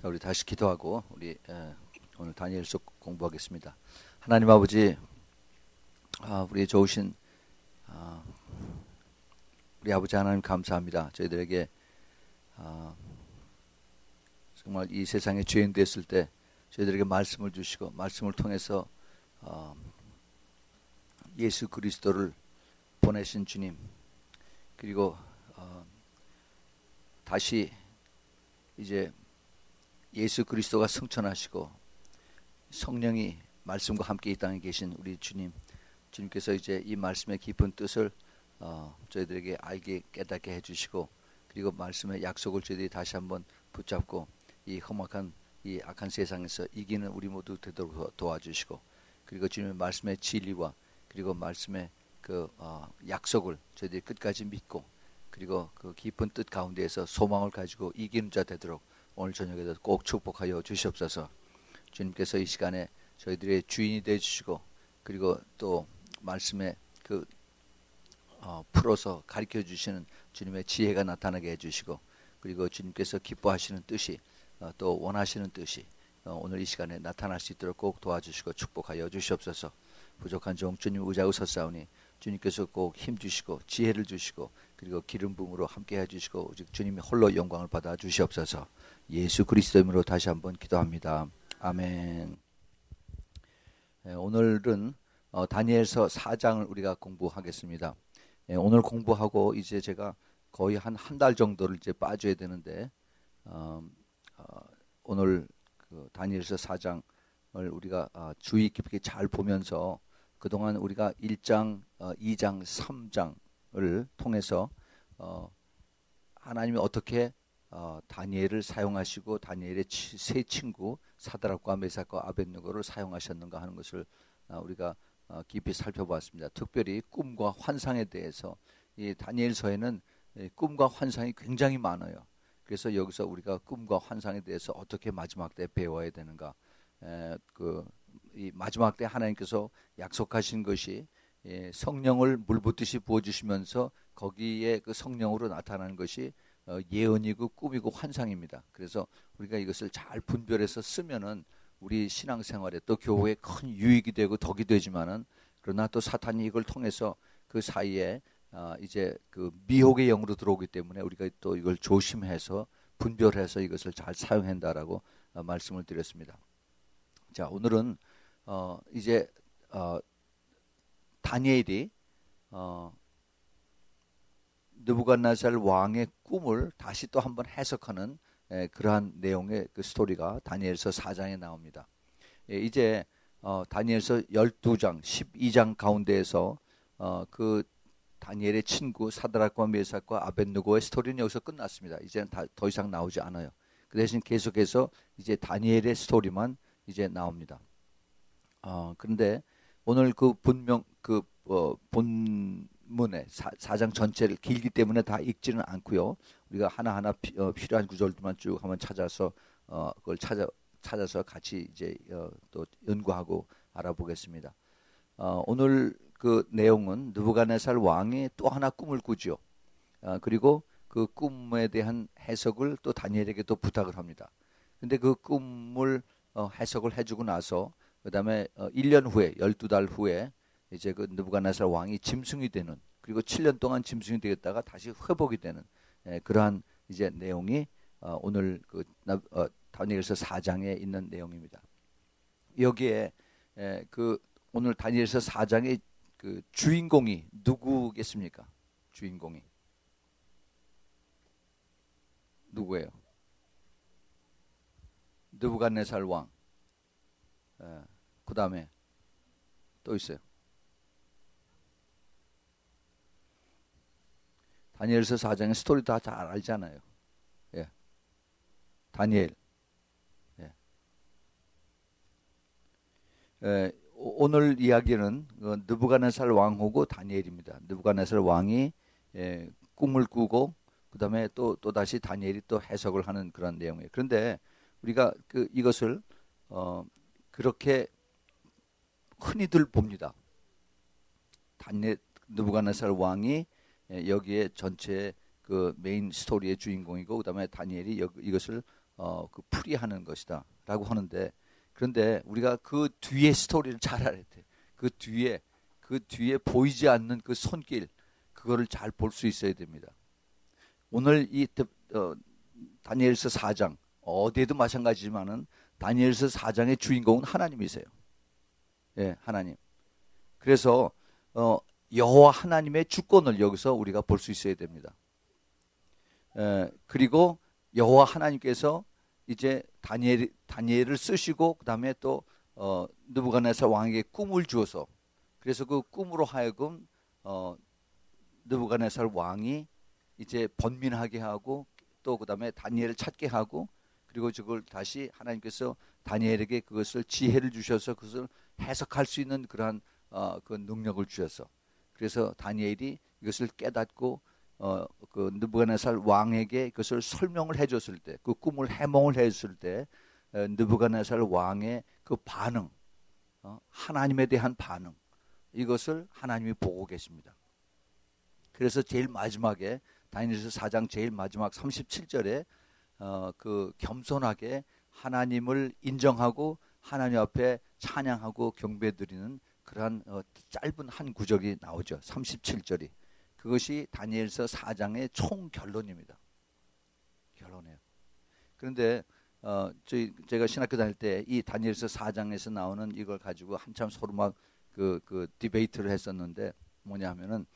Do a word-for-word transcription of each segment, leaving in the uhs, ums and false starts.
자, 우리 다시 기도하고 우리 에, 오늘 다니엘서 공부하겠습니다. 하나님 아버지, 아, 우리 좋으신 아, 우리 아버지 하나님 감사합니다. 저희들에게 아, 정말 이 세상에 죄인 됐을 때 저희들에게 말씀을 주시고 말씀을 통해서 어, 예수 그리스도를 보내신 주님, 그리고 어, 다시 이제 예수 그리스도가 승천하시고 성령이 말씀과 함께 이 땅에 계신 우리 주님, 주님께서 이제 이 말씀의 깊은 뜻을 어, 저희들에게 알게 깨닫게 해주시고, 그리고 말씀의 약속을 저희들이 다시 한번 붙잡고 이 험악한 이 악한 세상에서 이기는 우리 모두 되도록 도와주시고, 그리고 주님의 말씀의 진리와 그리고 말씀의 그 어, 약속을 저희들이 끝까지 믿고, 그리고 그 깊은 뜻 가운데에서 소망을 가지고 이기는 자 되도록 오늘 저녁에도 꼭 축복하여 주시옵소서. 주님께서 이 시간에 저희들의 주인이 되어 주시고, 그리고 또 말씀에 그 어, 풀어서 가르쳐 주시는 주님의 지혜가 나타나게 해주시고, 그리고 주님께서 기뻐하시는 뜻이 어, 또 원하시는 뜻이 어, 오늘 이 시간에 나타날 수 있도록 꼭 도와주시고 축복하여 주시옵소서. 부족한 종 주님 의지하고 섰사오니 주님께서 꼭 힘주시고 지혜를 주시고 그리고 기름 부음으로 함께 해주시고 오직 주님이 홀로 영광을 받아 주시옵소서. 예수 그리스도 이름으로 다시 한번 기도합니다. 아멘. 예, 오늘은 어, 다니엘서 사 장을 우리가 공부하겠습니다. 예, 오늘 공부하고 이제 제가 거의 한 한 달 정도를 이제 빠져야 되는데 어, 어, 오늘 그 다니엘서 사 장을 우리가 어, 주의 깊게 잘 보면서 그동안 우리가 일 장, 어, 이 장, 삼 장을 통해서 어, 하나님이 어떻게 어, 다니엘을 사용하시고 다니엘의 치, 세 친구 사드락과 메삭과 아벳느고를 사용하셨는가 하는 것을 어, 우리가 어, 깊이 살펴보았습니다. 특별히 꿈과 환상에 대해서 이 다니엘서에는 이 꿈과 환상이 굉장히 많아요. 그래서 여기서 우리가 꿈과 환상에 대해서 어떻게 마지막 때 배워야 되는가, 에, 그, 이 마지막 때 하나님께서 약속하신 것이 예, 성령을 물붓듯이 부어주시면서 거기에 그 성령으로 나타나는 것이 어, 예언이고 꿈이고 환상입니다. 그래서 우리가 이것을 잘 분별해서 쓰면은 우리 신앙생활에 또 교회에 큰 유익이 되고 덕이 되지만은, 그러나 또 사탄이 이걸 통해서 그 사이에 어, 이제 그 미혹의 영으로 들어오기 때문에 우리가 또 이걸 조심해서 분별해서 이것을 잘 사용해야 한다라고 어, 말씀을 드렸습니다. 자, 오늘은 어, 이제 어, 다니엘이 어, 느부갓네살 왕의 꿈을 다시 또 한번 해석하는 에, 그러한 내용의 그 스토리가 다니엘서 사 장에 나옵니다. 예, 이제 어, 다니엘서 십이 장, 십이 장 가운데에서 어, 그 다니엘의 친구 사드락과 메삭과 아벳느고의 스토리는 여기서 끝났습니다. 이제는 다, 더 이상 나오지 않아요. 그 대신 계속해서 이제 다니엘의 스토리만 이제 나옵니다. 어, 그런데 오늘 그 본명 그 어, 본문의 사 장 전체를 길기 때문에 다 읽지는 않고요. 우리가 하나하나 피, 어, 필요한 구절들만 쭉 한번 찾아서 어, 그걸 찾아 찾아서 같이 이제 어, 또 연구하고 알아보겠습니다. 어, 오늘 그 내용은 느부갓네살 왕이 또 하나 꿈을 꾸죠. 어, 그리고 그 꿈에 대한 해석을 또 다니엘에게 또 부탁을 합니다. 근데 그 꿈을 어, 해석을 해주고 나서 그 다음에 어, 일 년 후에 열두 달 후에 이제 그 느부갓네살 왕이 짐승이 되는, 그리고 칠 년 동안 짐승이 되었다가 다시 회복이 되는 예, 그러한 이제 내용이 어, 오늘 그 어, 다니엘서 사 장에 있는 내용입니다. 여기에 예, 그 오늘 다니엘서 사 장의 그 주인공이 누구겠습니까? 주인공이 누구예요? 느부갓네살 왕. 예, 그 다음에 또 있어요. 다니엘서 사 장의 스토리 다 잘 알잖아요. 예, 다니엘. 예. 예, 오늘 이야기는 느부갓네살 왕후고 다니엘입니다. 느부갓네살 왕이 예, 꿈을 꾸고 그 다음에 또, 또 다시 다니엘이 또 해석을 하는 그런 내용이에요. 그런데 우리가 그 이것을 어, 그렇게 흔히들 봅니다. 다니엘, 느부갓네살 왕이 여기에 전체 그 메인 스토리의 주인공이고, 그 다음에 다니엘이 여기, 이것을 어, 그 풀이하는 것이다라고 하는데, 그런데 우리가 그 뒤에 스토리를 잘 알아야 돼. 그 뒤에 그 뒤에 보이지 않는 그 손길, 그거를 잘 볼 수 있어야 됩니다. 오늘 이 어, 다니엘서 사 장 어디에도 마찬가지지만은 다니엘서 사 장의 주인공은 하나님이세요. 예, 하나님. 그래서 어, 여호와 하나님의 주권을 여기서 우리가 볼 수 있어야 됩니다. 에, 그리고 여호와 하나님께서 이제 다니엘 다니엘을 쓰시고 그다음에 또 어, 느부갓네살 왕에게 꿈을 주어서, 그래서 그 꿈으로 하여금 어, 느부갓네살 왕이 이제 번민하게 하고 또 그다음에 다니엘을 찾게 하고, 그리고 저걸 다시 하나님께서 다니엘에게 그것을 지혜를 주셔서 그것을 해석할 수 있는 그러한 어, 그 능력을 주셔서, 그래서 다니엘이 이것을 깨닫고 어, 그 느부갓네살 왕에게 그것을 설명을 해줬을 때, 그 꿈을 해몽을 해줬을 때 어, 느부갓네살 왕의 그 반응, 어, 하나님에 대한 반응, 이것을 하나님이 보고 계십니다. 그래서 제일 마지막에 다니엘서 사 장 제일 마지막 삼십칠 절에 어, 그 겸손하게 하나님을 인정하고 하나님 앞에 찬양하고 경배드리는 그러한 어, 짧은 한 구절이 나오죠. 삼십칠 절이. 그것이 다니엘서 사 장의 총 결론입니다. 결론이에요. 그런데 어, 저희, 제가 신학교 다닐 때 이 다니엘서 사 장에서 나오는 이걸 가지고 한참 서로 막 그, 그 디베이트를 했었는데, 뭐냐 하면은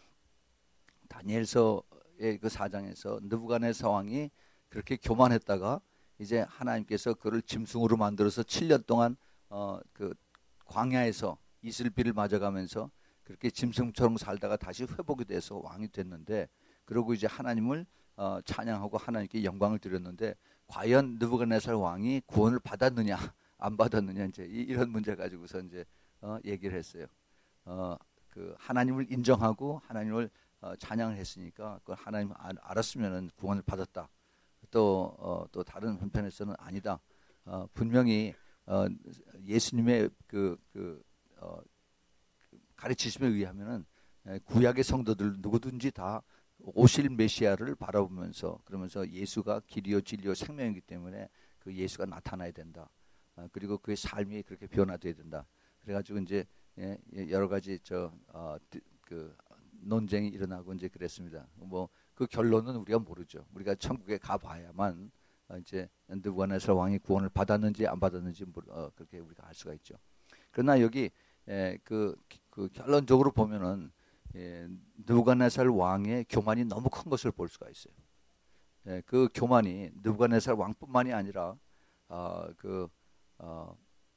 다니엘서의 그 사 장에서 느부갓네살 왕이 그렇게 교만했다가 이제 하나님께서 그를 짐승으로 만들어서 칠 년 동안 어, 그 광야에서 이슬비를 맞아가면서 그렇게 짐승처럼 살다가 다시 회복이 돼서 왕이 됐는데, 그러고 이제 하나님을 어, 찬양하고 하나님께 영광을 드렸는데, 과연 느부갓네살 왕이 구원을 받았느냐 안 받았느냐, 이제 이런 문제 가지고서 이제 어, 얘기를 했어요. 어, 그 하나님을 인정하고 하나님을 어, 찬양을 했으니까 그 하나님 알았으면은 구원을 받았다. 또, 어, 또 다른 한편에서는 아니다. 어, 분명히 어, 예수님의 그, 그 어, 가르치심에 의하면은 구약의 성도들 누구든지 다 오실 메시아를 바라보면서, 그러면서 예수가 길이요 진리요 생명이기 때문에 그 예수가 나타나야 된다. 어, 그리고 그의 삶이 그렇게 변화돼야 된다. 그래가지고 이제 예, 여러 가지 저 어, 그 논쟁이 일어나고 이제 그랬습니다. 뭐 그 결론은 우리가 모르죠. 우리가 천국에 가봐야만 어, 이제 느부갓네살 왕이 구원을 받았는지 안 받았는지 어, 그렇게 우리가 알 수가 있죠. 그러나 여기 예, 그, 그 결론적으로 보면은 예, 느부갓네살 왕의 교만이 너무 큰 것을 볼 수가 있어요. 예, 그 교만이 느부갓네살 왕뿐만이 아니라 어, 그 어,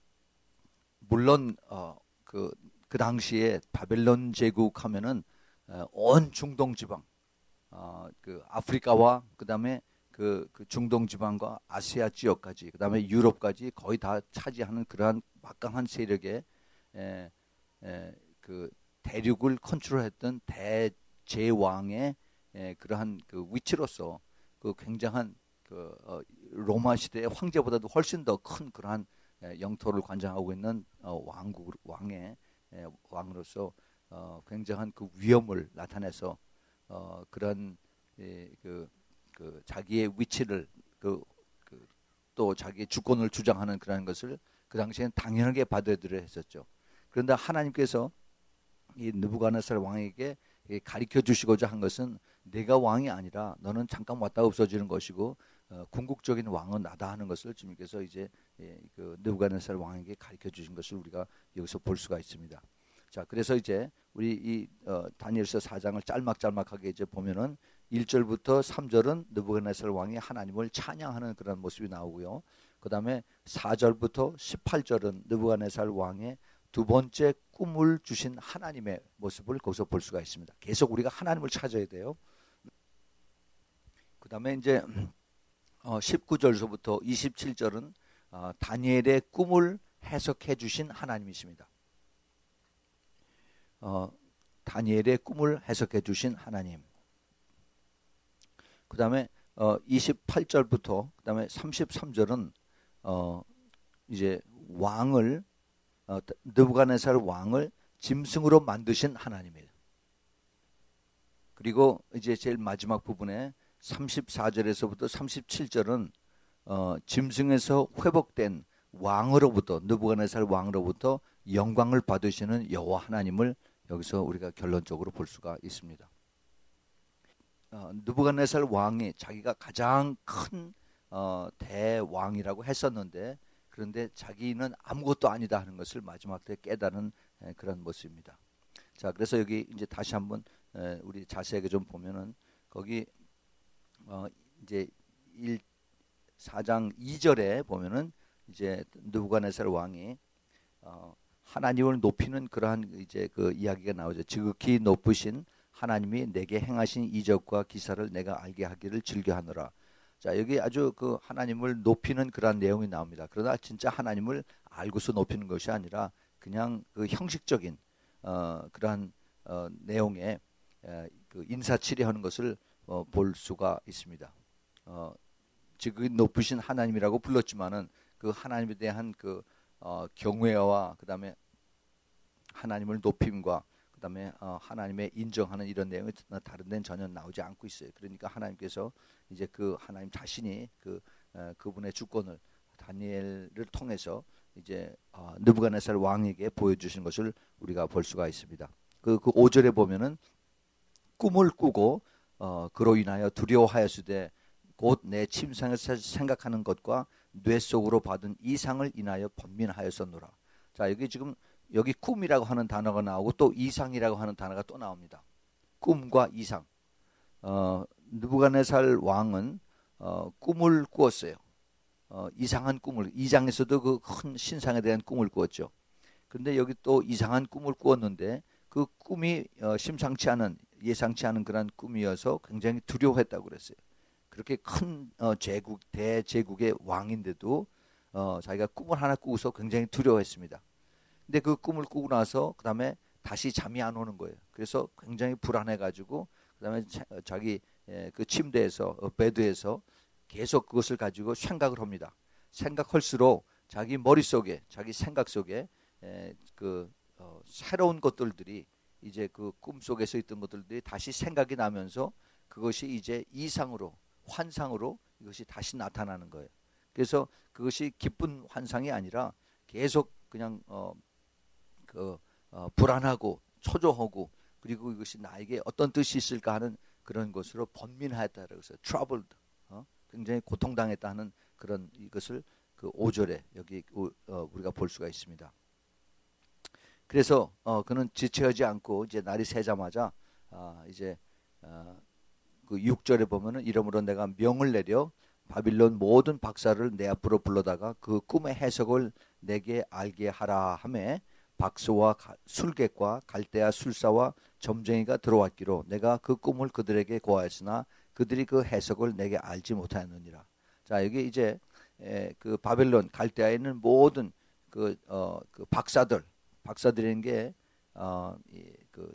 물론 어, 그, 그 당시에 바벨론 제국하면은 어, 온 중동 지방, 어, 그 아프리카와 그다음에 그, 그 중동 지방과 아시아 지역까지, 그다음에 유럽까지 거의 다 차지하는 그러한 막강한 세력의 에, 에, 그 대륙을 컨트롤했던 대제왕의 에, 그러한 그 위치로서 그 굉장한 그 어, 로마 시대의 황제보다도 훨씬 더 큰 그러한 에, 영토를 관장하고 있는 어, 왕국 왕의 에, 왕으로서 어, 굉장한 그 위엄을 나타내서 어, 그런 에, 그, 그 자기의 위치를 그, 그, 또 자기의 주권을 주장하는 그런 것을 그 당시에는 당연하게 받아들여 했었죠. 그런데 하나님께서 이 느부갓네살 왕에게 가르쳐 주시고자 한 것은 내가 왕이 아니라 너는 잠깐 왔다 없어지는 것이고 어, 궁극적인 왕은 나다 하는 것을 주님께서 이제 예, 그 느부갓네살 왕에게 가르쳐 주신 것을 우리가 여기서 볼 수가 있습니다. 자, 그래서 이제 우리 이 어, 다니엘서 사 장을 짤막짤막하게 이제 보면은 일 절부터 삼 절은 느부갓네살 왕이 하나님을 찬양하는 그런 모습이 나오고요. 그다음에 사 절부터 십팔 절은 느부갓네살 왕의 두 번째 꿈을 주신 하나님의 모습을 거기서 볼 수가 있습니다. 계속 우리가 하나님을 찾아야 돼요. 그 다음에 이제 어, 십구 절서부터 이십칠 절은 어, 다니엘의 꿈을 해석해 주신 하나님이십니다. 어, 다니엘의 꿈을 해석해 주신 하나님. 그 다음에 어, 이십팔 절부터 그 다음에 삼십삼 절은 어, 이제 왕을 어, 느부갓네살 왕을 짐승으로 만드신 하나님이에요. 그리고 이제 제일 마지막 부분에 삼십사 절에서부터 삼십칠 절은 어, 짐승에서 회복된 왕으로부터 느부갓네살 왕으로부터 영광을 받으시는 여호와 하나님을 여기서 우리가 결론적으로 볼 수가 있습니다. 어, 느부갓네살 왕이 자기가 가장 큰 어, 대왕이라고 했었는데 그런데 자기는 아무것도 아니다 하는 것을 마지막 때 깨달은 에, 그런 모습입니다. 자, 그래서 여기 이제 다시 한번 에, 우리 자세하게 좀 보면은 거기 어, 이제 일, 사 장 이 절에 보면은 이제 느부갓네살 왕이 어, 하나님을 높이는 그러한 이제 그 이야기가 나오죠. 지극히 높으신 하나님이 내게 행하신 이적과 기사를 내가 알게 하기를 즐겨하노라. 자, 여기 아주 그 하나님을 높이는 그러한 내용이 나옵니다. 그러나 진짜 하나님을 알고서 높이는 것이 아니라 그냥 그 형식적인 어, 그러한 어, 내용의 에, 그 인사치레하는 것을 어, 볼 수가 있습니다. 어, 지금 높으신 하나님이라고 불렀지만은 그 하나님에 대한 그 어, 경외와 그 다음에 하나님을 높임과 그 다음에 어, 하나님의 인정하는 이런 내용이 다른 데는 전혀 나오지 않고 있어요. 그러니까 하나님께서 이제 그 하나님 자신이 그 어, 그분의 주권을 다니엘을 통해서 이제 어, 느부갓네살 왕에게 보여주신 것을 우리가 볼 수가 있습니다. 그, 그 오 절에 보면은 꿈을 꾸고 어, 그로 인하여 두려워하였으되 곧 내 침상을 생각하는 것과 뇌 속으로 받은 이상을 인하여 번민하였었노라. 자, 여기 지금 여기 꿈이라고 하는 단어가 나오고 또 이상이라고 하는 단어가 또 나옵니다. 꿈과 이상. 어, 느부갓네살 왕은 어, 꿈을 꾸었어요. 어, 이상한 꿈을, 이 장에서도 그 큰 신상에 대한 꿈을 꾸었죠. 그런데 여기 또 이상한 꿈을 꾸었는데 그 꿈이 어, 심상치 않은, 예상치 않은 그런 꿈이어서 굉장히 두려워했다고 그랬어요. 그렇게 큰 어, 제국, 대제국의 왕인데도 어, 자기가 꿈을 하나 꾸고서 굉장히 두려워했습니다. 근데 그 꿈을 꾸고 나서 그 다음에 다시 잠이 안 오는 거예요. 그래서 굉장히 불안해가지고 그 다음에 자기 그 침대에서 어, 베드에서 계속 그것을 가지고 생각을 합니다. 생각할수록 자기 머릿속에 자기 생각 속에 에, 그 어, 새로운 것들이 이제 그 꿈속에서 있던 것들이 다시 생각이 나면서 그것이 이제 이상으로 환상으로 이것이 다시 나타나는 거예요. 그래서 그것이 기쁜 환상이 아니라 계속 그냥 어, 그 어, 불안하고 초조하고 그리고 이것이 나에게 어떤 뜻이 있을까 하는 그런 것으로 번민하였다라고 해서 troubled, 어? 굉장히 고통당했다 하는 그런 이것을 그 오 절에 여기 어, 우리가 볼 수가 있습니다. 그래서 어, 그는 지체하지 않고 이제 날이 새자마자 어, 이제 어, 그 육 절에 보면은 이러므로 내가 명을 내려 바빌론 모든 박사를 내 앞으로 불러다가 그 꿈의 해석을 내게 알게 하라 하매 박사와 술객과 갈대아 술사와 점쟁이가 들어왔기로 내가 그 꿈을 그들에게 고하였으나 그들이 그 해석을 내게 알지 못하였느니라. 자, 여기 이제 에, 그 바벨론 갈대아에 있는 모든 그, 어, 그 박사들, 박사들인 게 어, 이, 그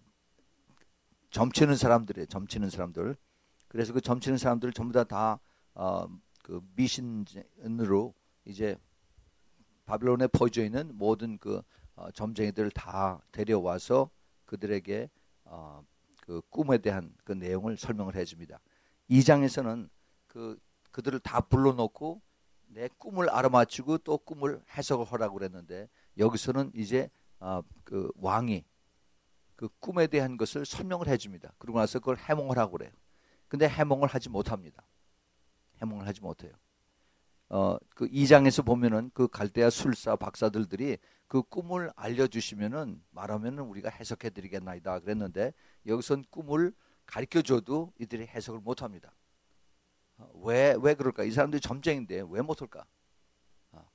점치는 사람들이에요. 점치는 사람들. 그래서 그 점치는 사람들 전부 다 다 어, 그 미신으로 이제 바빌론에 퍼져 있는 모든 그 어, 점쟁이들을 다 데려와서 그들에게 어, 그 꿈에 대한 그 내용을 설명을 해줍니다. 이 장에서는 그 그들을 다 불러놓고 내 꿈을 알아맞히고 또 꿈을 해석을 하라고 그랬는데 여기서는 이제 어, 그 왕이 그 꿈에 대한 것을 설명을 해줍니다. 그러고 나서 그걸 해몽을 하고 그래요. 근데 해몽을 하지 못합니다. 해몽을 하지 못해요. 어, 그 이 장에서 보면은 그 갈대아 술사 박사들들이 그 꿈을 알려주시면은 말하면은 우리가 해석해 드리겠나이다 그랬는데 여기선 꿈을 가르쳐 줘도 이들이 해석을 못 합니다. 어, 왜, 왜 그럴까? 이 사람들이 점쟁인데 왜 못할까? 어,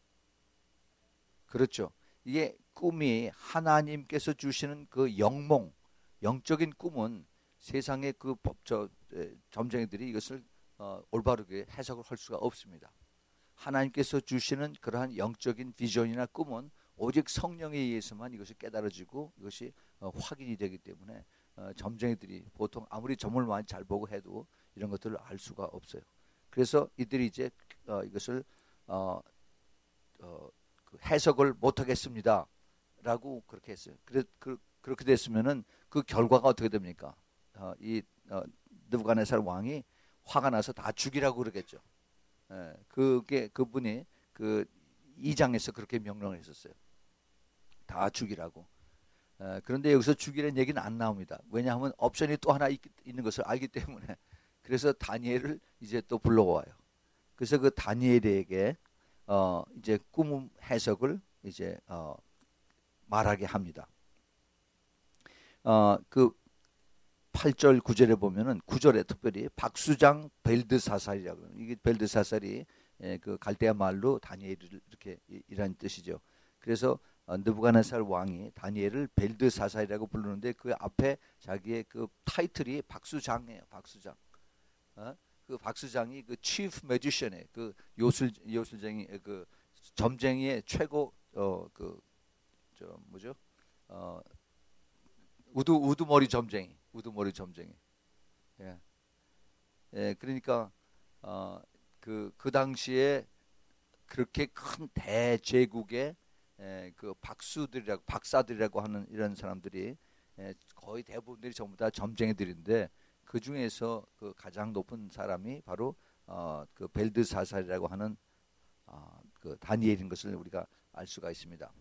그렇죠. 이게 꿈이 하나님께서 주시는 그 영몽, 영적인 꿈은 세상의 그 법저 점쟁이들이 이것을 어, 올바르게 해석을 할 수가 없습니다. 하나님께서 주시는 그러한 영적인 비전이나 꿈은 오직 성령에 의해서만 이것이 깨달아지고 이것이 어, 확인이 되기 때문에 어, 점쟁이들이 보통 아무리 점을 많이 잘 보고 해도 이런 것들을 알 수가 없어요. 그래서 이들이 이제 어, 이것을 어, 어, 그 해석을 못하겠습니다 라고 그렇게 했어요. 그래, 그, 그렇게 됐으면은 그 결과가 어떻게 됩니까? 어, 이 어, 느부갓네살 왕이 화가 나서 다 죽이라고 그러겠죠. 예, 그게 그분이 그 이 장에서 그렇게 명령을 했었어요. 다 죽이라고. 에, 그런데 여기서 죽이라는 얘기는 안 나옵니다. 왜냐하면 옵션이 또 하나 있, 있는 것을 알기 때문에. 그래서 다니엘을 이제 또 불러와요. 그래서 그 다니엘에게 어, 이제 꿈 해석을 이제 어, 말하게 합니다. 어, 그 팔 절 구 절에 보면은 구 절에 특별히 박수장 벨드사살이라고 이게 벨드사살이 예, 그 갈대아 말로 다니엘을 이렇게 이란 뜻이죠. 그래서 어, 느부갓네살 왕이 다니엘을 벨드사살이라고 부르는데 그 앞에 자기의 그 타이틀이 박수장이에요. 박수장. 어? 그 박수장이 그 chief magician의 그 요술 요술쟁이 그 점쟁이의 최고 어 그 저 뭐죠? 어 우두 우두머리 점쟁이. 우두머리 점쟁이. 예. 예, 그러니까 어 그 그 당시에 그렇게 큰 대제국의 에, 그 박수들이라고 박사들이라고 하는 이런 사람들이 에, 거의 대부분들이 전부 다 점쟁이들인데 그 중에서 그 가장 높은 사람이 바로 어, 그 벨드사살이라고 하는 어, 그 다니엘인 것을 우리가 알 수가 있습니다.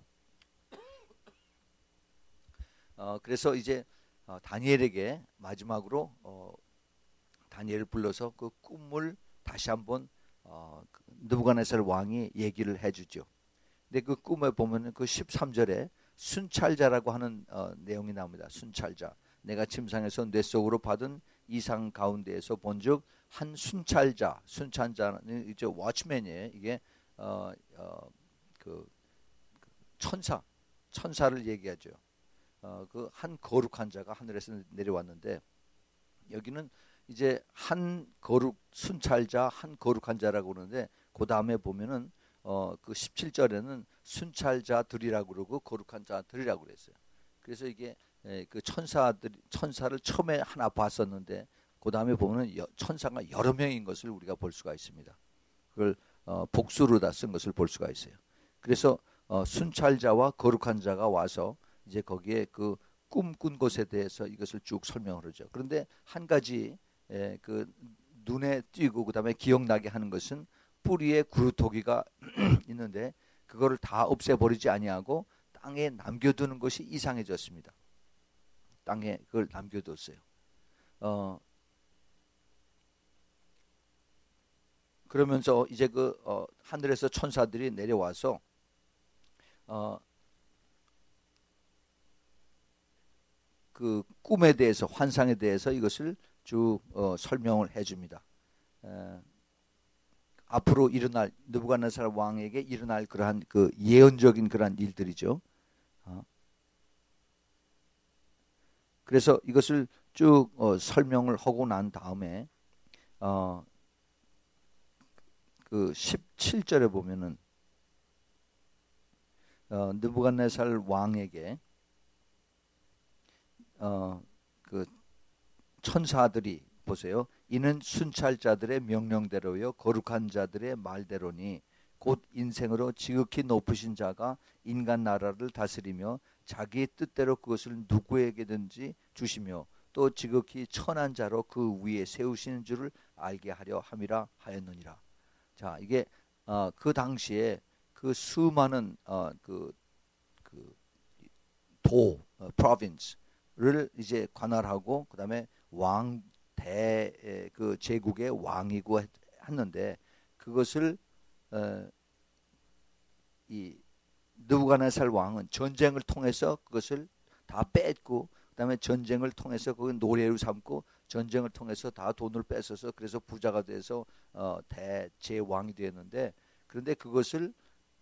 어, 그래서 이제 어, 다니엘에게 마지막으로 어, 다니엘을 불러서 그 꿈을 다시 한번 어, 그 느부갓네살 왕이 얘기를 해주죠. 근데 그 꿈에 보면은 그 십삼 절에 순찰자라고 하는 어, 내용이 나옵니다. 순찰자. 내가 침상에서 뇌 속으로 받은 이상 가운데에서 본즉 한 순찰자, 순찰자는 이제 워치맨이에요. 이게 어, 어, 그 천사, 천사를 얘기하죠. 어, 그 한 거룩한 자가 하늘에서 내려왔는데 여기는 이제 한 거룩 순찰자, 한 거룩한 자라고 그러는데 그 다음에 보면은 어, 그 십칠 절에는 순찰자들이라고 그러고 거룩한 자들이라고 그랬어요. 그래서 이게 에, 그 천사들 천사를 처음에 하나 봤었는데 그 다음에 보면은 여, 천사가 여러 명인 것을 우리가 볼 수가 있습니다. 그걸 어, 복수로 다 쓴 것을 볼 수가 있어요. 그래서 어, 순찰자와 거룩한 자가 와서 이제 거기에 그 꿈꾼 것에 대해서 이것을 쭉 설명을 하죠. 그런데 한 가지 에, 그 눈에 띄고 그 다음에 기억나게 하는 것은 뿌리에 구루토기가 있는데 그거를 다 없애버리지 아니하고 땅에 남겨두는 것이 이상해졌습니다. 땅에 그걸 남겨뒀어요. 어, 그러면서 이제 그 어, 하늘에서 천사들이 내려와서 어, 그 꿈에 대해서 환상에 대해서 이것을 쭉 어, 설명을 해줍니다. 에, 앞으로 일어날 느부갓네살 왕에게 일어날 그러한 그 예언적인 그러한 일들이죠. 어. 그래서 이것을 쭉 어, 설명을 하고 난 다음에 어, 그 십칠 절에 보면은 어, 느부갓네살 왕에게 어, 그 천사들이 보세요. 이는 순찰자들의 명령대로요 거룩한 자들의 말대로니 곧 인생으로 지극히 높으신 자가 인간 나라를 다스리며 자기 뜻대로 그것을 누구에게든지 주시며 또 지극히 천한 자로 그 위에 세우시는 줄을 알게 하려 함이라 하였느니라. 자, 이게 어, 그 당시에 그 수많은 어, 그, 그 도, 어, province를 이제 관할하고 그 다음에 왕 대 그 제국의 왕이고 했는데 그것을 어, 이 느부갓네살 왕은 전쟁을 통해서 그것을 다 뺏고 그다음에 전쟁을 통해서 그 노예로 삼고 전쟁을 통해서 다 돈을 뺏어서 그래서 부자가 돼서 어, 대제왕이 되었는데 그런데 그것을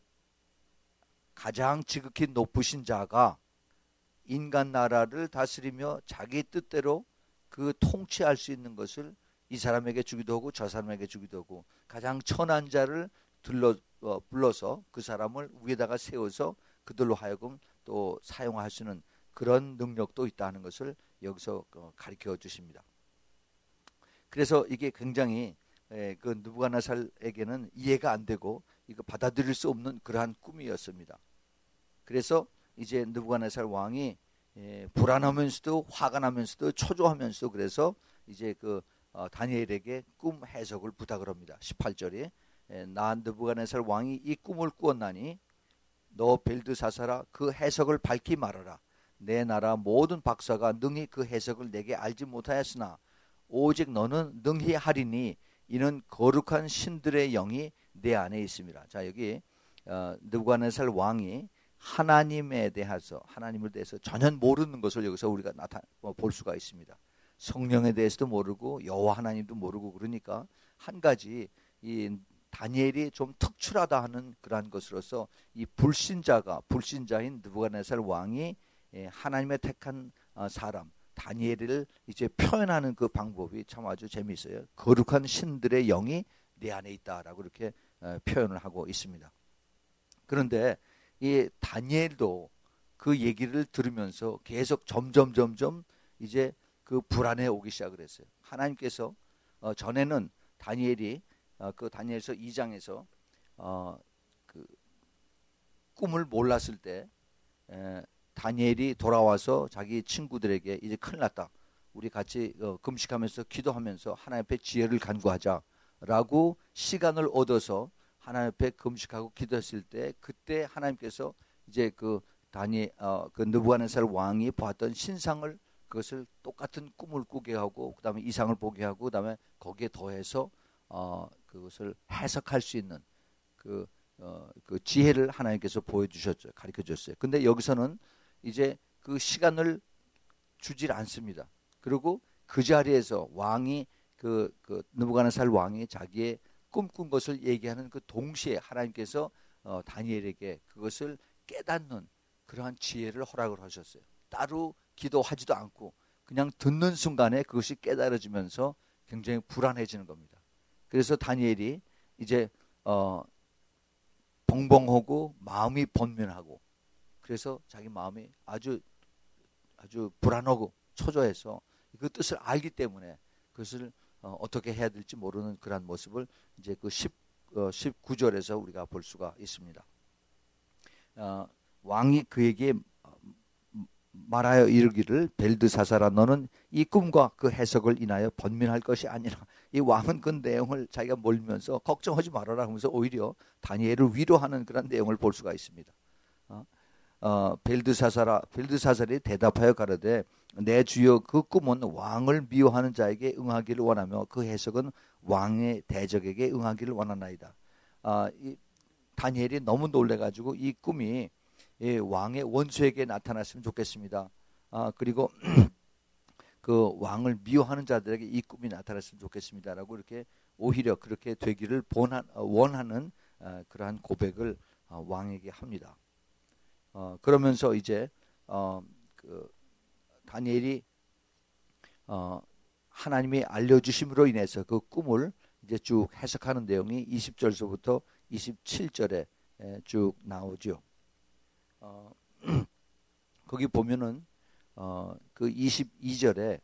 가장 지극히 높으신 자가 인간 나라를 다스리며 자기 뜻대로 그 통치할 수 있는 것을 이 사람에게 주기도 하고 저 사람에게 주기도 하고 가장 천한 자를 들러 어, 불러서 그 사람을 위에다가 세워서 그들로 하여금 또 사용할 수 있는 그런 능력도 있다는 것을 여기서 어, 가르쳐 주십니다. 그래서 이게 굉장히 에, 그 느부갓네살에게는 이해가 안 되고 이거 받아들일 수 없는 그러한 꿈이었습니다. 그래서 이제 느부갓네살 왕이 예, 불안하면서도 화가 나면서도 초조하면서도 그래서 이제 그 어, 다니엘에게 꿈 해석을 부탁을 합니다. 십팔 절에 에, 나 느부갓네살 왕이 이 꿈을 꾸었나니 너 벨드사사라 그 해석을 밝히 말하라. 내 나라 모든 박사가 능히 그 해석을 내게 알지 못하였으나 오직 너는 능히 하리니 이는 거룩한 신들의 영이 내 안에 있습니다. 자, 여기 어, 느부갓네살 왕이 하나님에 대해서 하나님에 대해서 전혀 모르는 것을 여기서 우리가 나타 어, 볼 수가 있습니다. 성령에 대해서도 모르고 여호와 하나님도 모르고, 그러니까 한 가지 이 다니엘이 좀 특출하다 하는 그러한 것으로서 이 불신자가 불신자인 느부갓네살 왕이 하나님의 택한 사람 다니엘을 이제 표현하는 그 방법이 참 아주 재미있어요. 거룩한 신들의 영이 내 안에 있다라고 이렇게 표현을 하고 있습니다. 그런데 이 다니엘도 그 얘기를 들으면서 계속 점점 점점 이제 그 불안해 오기 시작을 했어요. 하나님께서 어 전에는 다니엘이 어 그 다니엘서 이 장에서 어 그 꿈을 몰랐을 때 에, 다니엘이 돌아와서 자기 친구들에게 이제 큰일 났다. 우리 같이 어, 금식하면서 기도하면서 하나님 앞에 지혜를 간구하자라고 시간을 얻어서 하나님 앞에 금식하고 기도했을 때 그때 하나님께서 이제 그 다니 어, 그 느부갓네살 왕이 보았던 신상을 그것을 똑같은 꿈을 꾸게 하고 그다음에 이상을 보게 하고 그다음에 거기에 더해서 어, 그것을 해석할 수 있는 그, 어, 그 지혜를 하나님께서 보여주셨죠. 가르쳐 주셨어요. 근데 여기서는 이제 그 시간을 주질 않습니다. 그리고 그 자리에서 왕이 그, 그 느부갓네살 왕이 자기의 꿈꾼 것을 얘기하는 그 동시에 하나님께서 어, 다니엘에게 그것을 깨닫는 그러한 지혜를 허락을 하셨어요. 따로 기도하지도 않고 그냥 듣는 순간에 그것이 깨달아지면서 굉장히 불안해지는 겁니다. 그래서 다니엘이 이제 어, 벙벙하고 마음이 번민하고 그래서 자기 마음이 아주 아주 불안하고 초조해서 그 뜻을 알기 때문에 그것을 어, 어떻게 해야 될지 모르는 그런 모습을 이제 그 십, 어, 십구 절에서 우리가 볼 수가 있습니다. 어, 왕이 그에게 말하여 이르기를 벨드사사라 너는 이 꿈과 그 해석을 인하여 번민할 것이 아니라 이 왕은 그 내용을 자기가 몰면서 걱정하지 말아라 하면서 오히려 다니엘을 위로하는 그런 내용을 볼 수가 있습니다. 어, 어, 벨드사사라 벨드사살이 대답하여 가로되 내 주여 그 꿈은 왕을 미워하는 자에게 응하기를 원하며 그 해석은 왕의 대적에게 응하기를 원하나이다. 어, 이, 다니엘이 너무 놀래가지고 이 꿈이 예, 왕의 원수에게 나타났으면 좋겠습니다. 아, 그리고 그 왕을 미워하는 자들에게 이 꿈이 나타났으면 좋겠습니다라고 이렇게 오히려 그렇게 되기를 원하는 그러한 고백을 왕에게 합니다. 어, 그러면서 이제 어, 그 다니엘이 어, 하나님이 알려주심으로 인해서 그 꿈을 이제 쭉 해석하는 내용이 이십 절서부터 이십칠 절에 쭉 나오죠. 어, 거기 보면은 어, 그 이십이 절에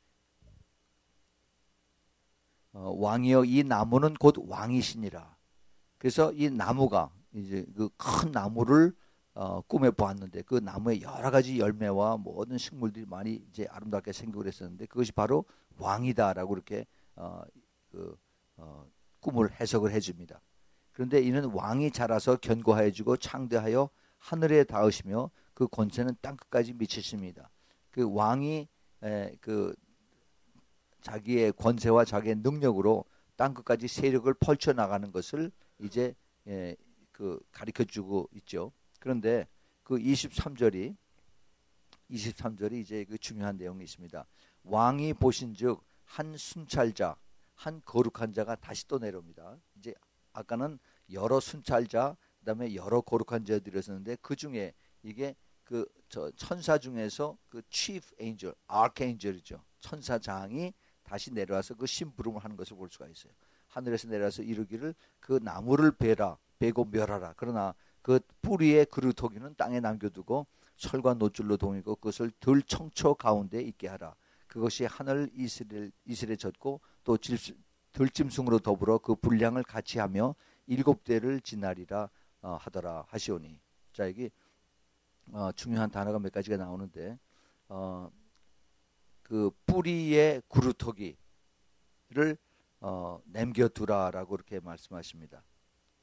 어, 왕이여 이 나무는 곧 왕이시니라. 그래서 이 나무가 이제 그 큰 나무를 어, 꿈에 보았는데 그 나무에 여러 가지 열매와 모든 식물들이 많이 이제 아름답게 생기고 그랬었는데 그것이 바로 왕이다라고 이렇게 어, 그, 어, 꿈을 해석을 해줍니다. 그런데 이는 왕이 자라서 견고하여지고 창대하여 하늘에 닿으시며 그 권세는 땅 끝까지 미치십니다. 그 왕이 에, 그 자기의 권세와 자기의 능력으로 땅 끝까지 세력을 펼쳐 나가는 것을 이제 에, 그 가르쳐주고 있죠. 그런데 그 이십삼 절이 이십삼 절이 이제 그 중요한 내용이 있습니다. 왕이 보신즉 한 순찰자, 한 거룩한 자가 다시 또 내려옵니다. 이제 아까는 여러 순찰자, 그다음에 여러 거룩한 자들이 있었는데 그 중에 이게 그 저 천사 중에서 그 chief angel, archangel이죠. 천사장이 다시 내려와서 그 심부름을 하는 것을 볼 수가 있어요. 하늘에서 내려와서 이르기를 그 나무를 베라, 베고 멸하라. 그러나 그 뿌리의 그루터기는 땅에 남겨두고 철과 노줄로 동이고 그것을 들 청초 가운데 있게 하라. 그것이 하늘 이슬에 이슬에 젖고 또 들짐승으로 더불어 그 분량을 같이 하며 일곱 대를 지나리라 어, 하더라 하시오니. 자, 여기 어, 중요한 단어가 몇 가지가 나오는데 어, 그 뿌리의 구루터기를 어, 남겨두라라고 이렇게 말씀하십니다.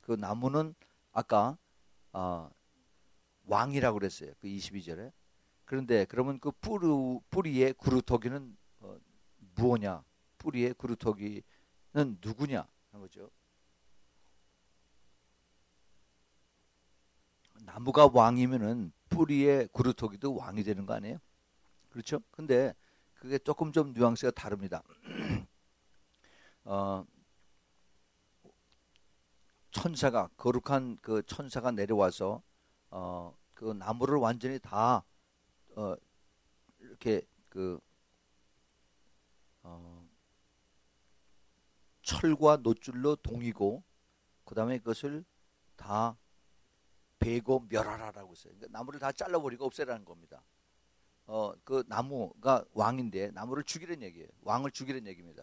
그 나무는 아까 어, 왕이라고 그랬어요. 그 이십이 절에. 그런데 그러면 그 뿌리, 뿌리의 그루터기는 어, 무엇냐? 뿌리의 그루터기는 누구냐? 한 거죠. 나무가 왕이면은 뿌리의 그루터기도 왕이 되는 거 아니에요? 그렇죠? 근데 그게 조금 좀 뉘앙스가 다릅니다. 어, 천사가 거룩한 그 천사가 내려와서 어, 그 나무를 완전히 다 어, 이렇게 그 어, 철과 노줄로 동이고 그다음에 그것을 다 베고 멸하라라고 했어요. 그러니까 나무를 다 잘라버리고 없애라는 겁니다. 어, 그 나무가 왕인데 나무를 죽이는 얘기예요. 왕을 죽이는 얘기입니다.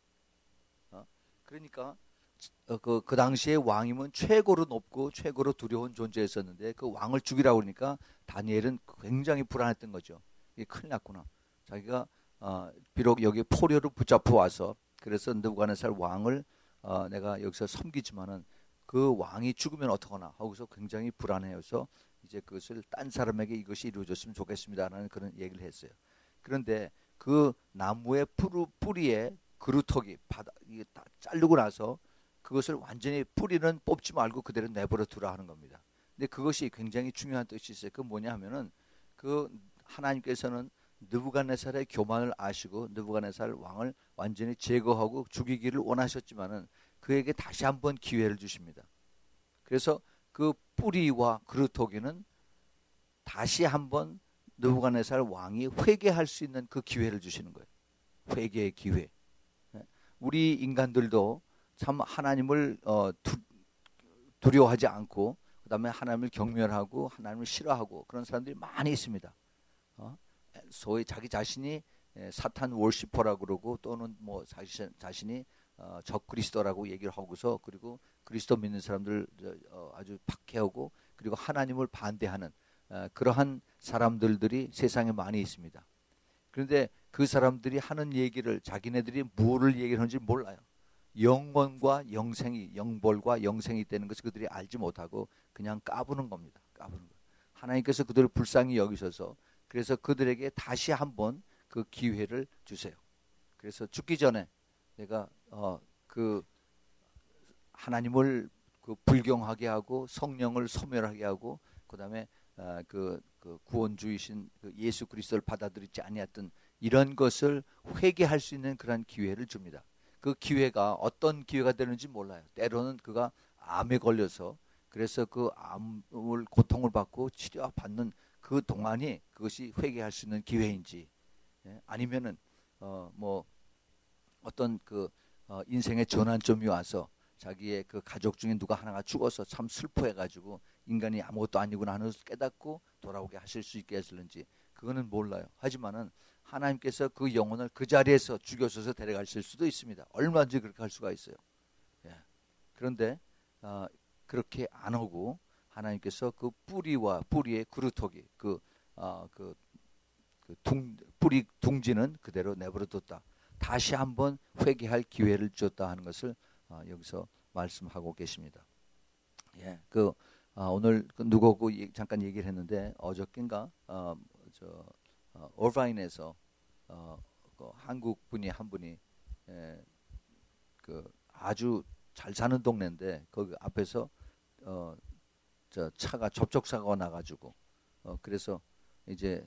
어? 그러니까 어, 그, 그 당시에 왕이면 최고로 높고 최고로 두려운 존재였었는데 그 왕을 죽이라고 그러니까 다니엘은 굉장히 불안했던 거죠. 이게 큰일 났구나. 자기가 어, 비록 여기 포로로 붙잡혀 와서 그래서 느부갓네살 왕을 어, 내가 여기서 섬기지만은 그 왕이 죽으면 어떡하나 하고서 굉장히 불안해서 이제 그것을 딴 사람에게 이것이 이루어졌으면 좋겠습니다라는 그런 얘기를 했어요. 그런데 그 나무의 뿌리, 뿌리에 그루터기 바다 이게 다 자르고 나서 그것을 완전히 뿌리는 뽑지 말고 그대로 내버려 두라 하는 겁니다. 근데 그것이 굉장히 중요한 뜻이 있어요. 그 뭐냐 하면은 그 하나님께서는 느부갓네살의 교만을 아시고 느부갓네살 왕을 완전히 제거하고 죽이기를 원하셨지만은 그에게 다시 한번 기회를 주십니다. 그래서 그 뿌리와 그루터기는 다시 한번 느부갓네살 왕이 회개할 수 있는 그 기회를 주시는 거예요. 회개의 기회. 우리 인간들도 참 하나님을 어, 두, 두려워하지 않고 그다음에 하나님을 경멸하고 하나님을 싫어하고 그런 사람들이 많이 있습니다. 어? 소위 자기 자신이 사탄 월시퍼라고 그러고 또는 뭐 자신, 자신이 어, 적 그리스도라고 얘기를 하고서 그리고 그리스도 믿는 사람들 어, 아주 박해하고 그리고 하나님을 반대하는 어, 그러한 사람들들이 세상에 많이 있습니다. 그런데 그 사람들이 하는 얘기를 자기네들이 뭐를 얘기하는지 몰라요. 영원과 영생이 영벌과 영생이 있다는 것을 그들이 알지 못하고 그냥 까부는 겁니다. 까부는 거. 하나님께서 그들을 불쌍히 여기셔서 그래서 그들에게 다시 한번 그 기회를 주세요. 그래서 죽기 전에 내가 어, 그 하나님을 그 불경하게 하고 성령을 소멸하게 하고 그다음에 어, 그, 그 구원주이신 그 예수 그리스도를 받아들이지 아니했던 이런 것을 회개할 수 있는 그런 기회를 줍니다. 그 기회가 어떤 기회가 되는지 몰라요. 때로는 그가 암에 걸려서 그래서 그 암을 고통을 받고 치료받는 그 동안이 그것이 회개할 수 있는 기회인지 예? 아니면은 어, 뭐 어떤 그 어, 인생의 전환점이 와서 자기의 그 가족 중에 누가 하나가 죽어서 참 슬퍼해가지고 인간이 아무것도 아니구나 하는 것을 깨닫고 돌아오게 하실 수 있게 했을는지 그거는 몰라요. 하지만은 하나님께서 그 영혼을 그 자리에서 죽여서서 데려가실 수도 있습니다. 얼마든지 그렇게 할 수가 있어요. 예. 그런데 어, 그렇게 안 하고 하나님께서 그 뿌리와 뿌리의 그루터기 그, 어, 그, 그 둥, 뿌리 둥지는 그대로 내버려뒀다. 다시 한번 회개할 기회를 줬다 하는 것을 어, 여기서 말씀하고 계십니다. 예, 그 어, 오늘 그 누구고 잠깐 얘기를 했는데 어저께인가 어, 저 어, 얼바인에서 어, 그 한국 분이 한 분이 예, 그 아주 잘 사는 동네인데 거기 앞에서 어, 저 차가 접촉사고가 나가지고 어, 그래서 이제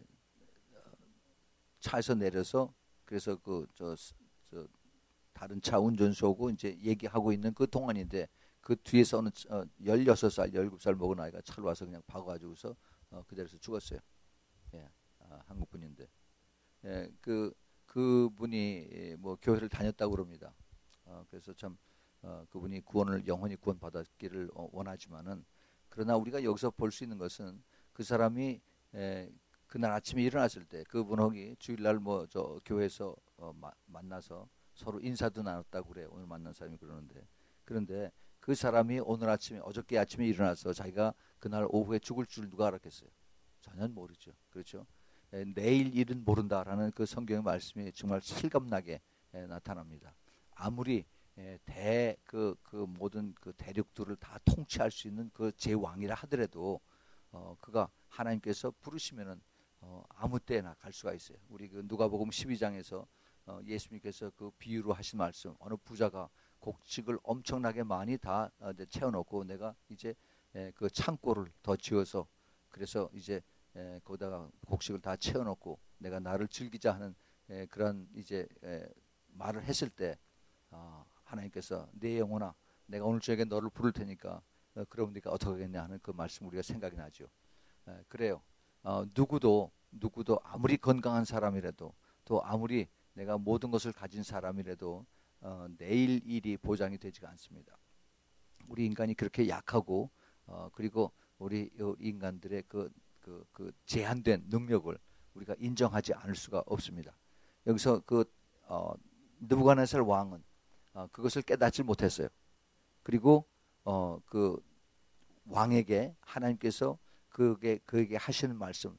차에서 내려서 그래서 그 저 저 다른 차 운전수하고 이제 얘기하고 있는 그 동안인데 그 뒤에서 어느 어, 열여섯 살, 열일곱 살 먹은 아이가 차를 와서 그냥 박아가지고서 어, 그 자리에서 죽었어요. 예, 아, 한국 분인데, 예, 그 그분이 뭐 교회를 다녔다고 그럽니다. 어, 그래서 참 어, 그분이 구원을 영원히 구원 받았기를 어, 원하지만은 그러나 우리가 여기서 볼 수 있는 것은 그 사람이 에, 그날 아침에 일어났을 때 그분하고 주일날 뭐 저 교회에서 어, 마, 만나서 서로 인사도 나눴다고 그래요. 오늘 만난 사람이 그러는데 그런데 그 사람이 오늘 아침에 어저께 아침에 일어나서 자기가 그날 오후에 죽을 줄 누가 알았겠어요? 전혀 모르죠. 그렇죠? 에, 내일 일은 모른다라는 그 성경의 말씀이 정말 실감나게 에, 나타납니다. 아무리 대 그 그 모든 그 대륙들을 다 통치할 수 있는 그 제왕이라 하더라도 어, 그가 하나님께서 부르시면은 어, 아무 때나 갈 수가 있어요. 우리 그 누가복음 십이 장에서 어, 예수님께서 그 비유로 하신 말씀, 어느 부자가 곡식을 엄청나게 많이 다 어, 채워놓고 내가 이제 에, 그 창고를 더 지어서 그래서 이제 에, 거기다가 곡식을 다 채워놓고 내가 나를 즐기자 하는 에, 그런 이제 에, 말을 했을 때 어, 하나님께서 내 영혼아 내가 오늘 저녁에 너를 부를 테니까 어, 그럼 네가 어떻게 하겠냐 하는 그 말씀 우리가 생각이 나죠. 에, 그래요. 어, 누구도 누구도 아무리 건강한 사람이라도 또 아무리 내가 모든 것을 가진 사람이라도 어, 내일 일이 보장이 되지가 않습니다. 우리 인간이 그렇게 약하고 어, 그리고 우리 인간들의 그, 그, 그 제한된 능력을 우리가 인정하지 않을 수가 없습니다. 여기서 그 어, 느부갓네살 왕은 어, 그것을 깨닫지 못했어요. 그리고 어, 그 왕에게 하나님께서 그게 그에게 하시는 말씀,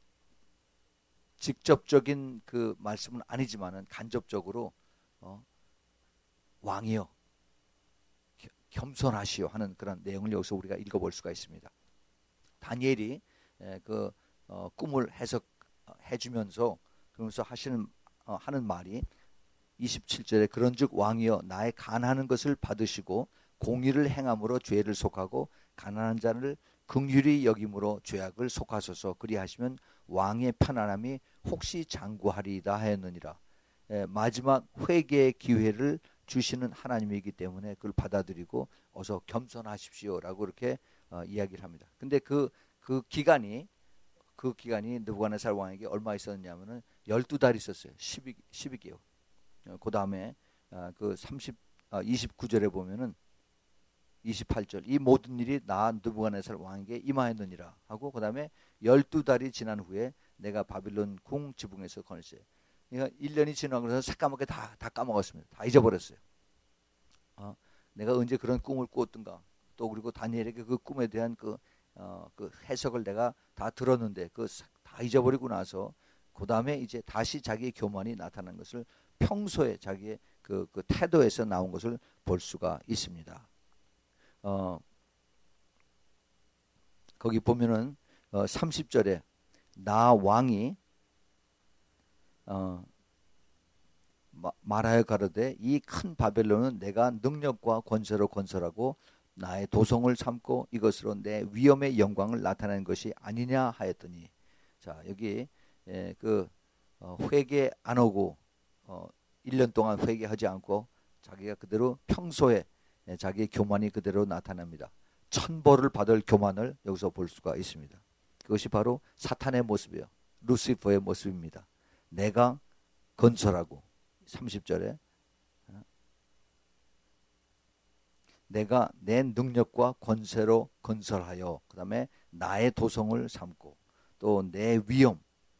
직접적인 그 말씀은 아니지만은 간접적으로 어, 왕이여 겸손하시오 하는 그런 내용을 여기서 우리가 읽어볼 수가 있습니다. 다니엘이 에, 그 어, 꿈을 해석해 주면서 그러면서 하시는 어, 하는 말이 이십칠 절에 그런즉 왕이여 나의 간하는 것을 받으시고 공의를 행함으로 죄를 속하고 가난한 자를 긍휼히 여김으로 죄악을 속하소서 그리하시면 왕의 편안함이 혹시 장구하리이다 하였느니라. 에, 마지막 회개의 기회를 주시는 하나님이기 때문에 그걸 받아들이고 어서 겸손하십시오라고 이렇게 어, 이야기를 합니다. 근데 그, 그 기간이 그 기간이 느부갓네살 왕에게 얼마 있었냐면은 열두 달 있었어요. 십이, 십이 개월. 어, 그 다음에 어, 그 삼십, 어, 이십구 절에 보면은 이십팔 절 이 모든 일이 나 느부갓네살 왕에게 임하였느니라 하고 그 다음에 열두 달이 지난 후에 내가 바빌론 궁 지붕에서 거닐세. 그러니까 일 년이 지나고 나서 새까맣게 다, 다 까먹었습니다. 다 잊어버렸어요. 어, 내가 언제 그런 꿈을 꾸었던가 또 그리고 다니엘에게 그 꿈에 대한 그, 어, 그 해석을 내가 다 들었는데 그 다 잊어버리고 나서 그 다음에 이제 다시 자기의 교만이 나타난 것을 평소에 자기의 그, 그 태도에서 나온 것을 볼 수가 있습니다. 어, 거기 보면은 어, 삼십 절에 나 왕이 어, 말하여 가로되 이 큰 바벨론은 내가 능력과 권세로 건설하고 나의 도성을 삼고 이것으로 내 위엄의 영광을 나타내는 것이 아니냐 하였더니 자 여기 에, 그 어, 회개 안 오고 어, 일 년 동안 회개하지 않고 자기가 그대로 평소에 에, 자기의 교만이 그대로 나타납니다. 천벌을 받을 교만을 여기서 볼 수가 있습니다. 그것이 바로 사탄의 모습이에요. 루시퍼의 모습입니다. 내가 건설하고 삼십 절에 내가 내 능력과 권세로 건설하여 그 다음에 나의 도성을 삼고 또 내 위엄의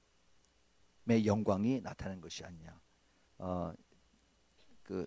영광이 나타나는 것이 아니냐. 어, 그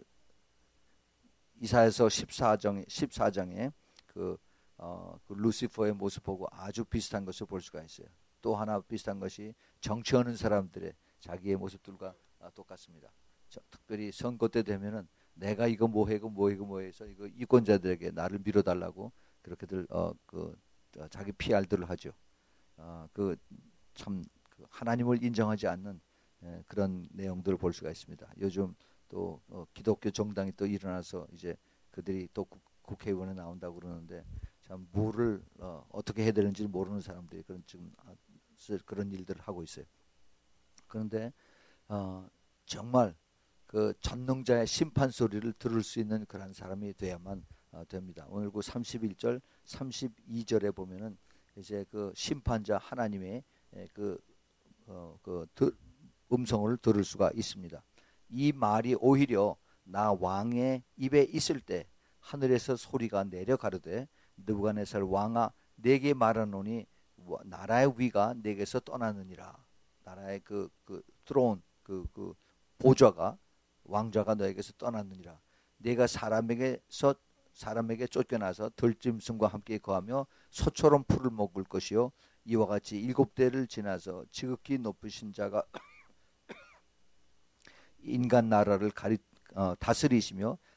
이사야서 십사 장 십사 장에 그, 어, 그 루시퍼의 모습 보고 아주 비슷한 것을 볼 수가 있어요. 또 하나 비슷한 것이 정치하는 사람들의 자기의 모습들과 똑같습니다. 저, 특별히 선거 때 되면은 내가 이거 뭐해 이거 뭐해 이거 뭐해 해서 이거 이권자들에게 나를 밀어달라고 그렇게들 어, 그, 어, 자기 피알들을 하죠. 어, 그 참 그 하나님을 인정하지 않는 에, 그런 내용들을 볼 수가 있습니다. 요즘 또 어, 기독교 정당이 또 일어나서 이제 그들이 또 국, 국회의원에 나온다고 그러는데 참 뭐를 어, 어떻게 해야 되는지 모르는 사람들이 그런 지금 그런 일들을 하고 있어요. 그런데 어, 정말 그 전능자의 심판 소리를 들을 수 있는 그런 사람이 돼야만 어, 됩니다. 오늘 그 삼십일 절, 삼십이 절에 보면은 이제 그 심판자 하나님의 그, 어, 그 드, 음성을 들을 수가 있습니다. 이 말이 오히려 나 왕의 입에 있을 때 하늘에서 소리가 내려 가로되 느부갓네살 왕아 내게 말하노니 나라의 위가 내게서 떠나느니라. 나라의 그, 그 트론 그, 그 보좌가 왕좌가 너에게서 떠났느니라. 내가 사람에게서 사람에게 쫓겨나서 들짐승과 함께 거하며 소처럼 풀을 먹을 것이요 이와 같이 일곱 대를 지나서 지극히 높으신 자가 인간 나라를 가리, 어, 다스리시며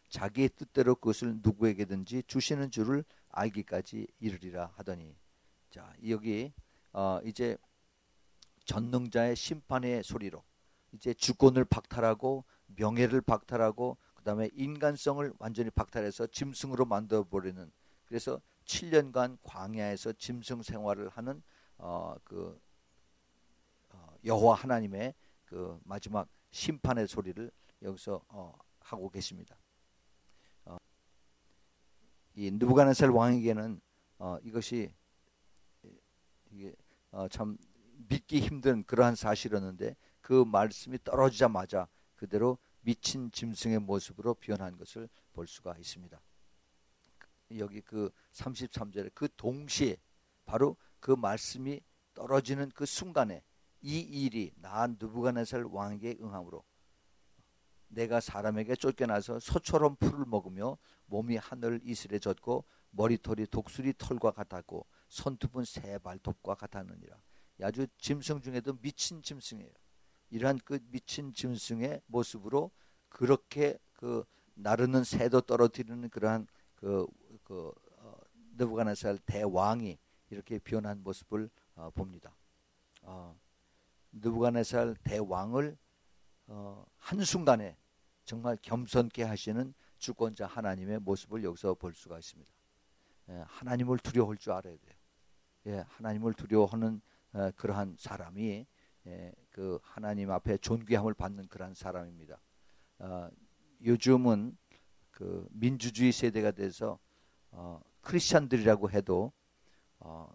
자기의 뜻대로 그것을 누구에게든지 주시는 줄을 알기까지 이르리라 하더니. 자, 여기 어, 이제 전능자의 심판의 소리로 이제 주권을 박탈하고 명예를 박탈하고 그 다음에 인간성을 완전히 박탈해서 짐승으로 만들어버리는, 그래서 칠 년간 광야에서 짐승 생활을 하는 어, 그 어, 여호와 하나님의 그 마지막 심판의 소리를 여기서 어, 하고 계십니다. 어, 이 느부갓네살 왕에게는 어, 이것이 이게 어, 참 믿기 힘든 그러한 사실이었는데, 그 말씀이 떨어지자마자 그대로 미친 짐승의 모습으로 변한 것을 볼 수가 있습니다. 여기 그 삼십삼 절에 그 동시에 바로 그 말씀이 떨어지는 그 순간에 이 일이 나 느부갓네살 왕에게 응함으로 내가 사람에게 쫓겨나서 소처럼 풀을 먹으며 몸이 하늘 이슬에 젖고 머리털이 독수리 털과 같았고 손톱은 새 발톱과 같았느니라. 아주 짐승 중에도 미친 짐승이에요. 이러한 그 미친 짐승의 모습으로 그렇게 그 나르는 새도 떨어뜨리는 그러한 그, 그 어, 느부갓네살 대왕이 이렇게 변한 모습을 어, 봅니다. 어, 느부갓네살 대왕을 어, 한순간에 정말 겸손케 하시는 주권자 하나님의 모습을 여기서 볼 수가 있습니다. 예, 하나님을 두려워할 줄 알아야 돼요. 예, 하나님을 두려워하는 어, 그러한 사람이 예, 그 하나님 앞에 존귀함을 받는 그러한 사람입니다. 어, 요즘은 그 민주주의 세대가 돼서 어, 크리스찬들이라고 해도 어,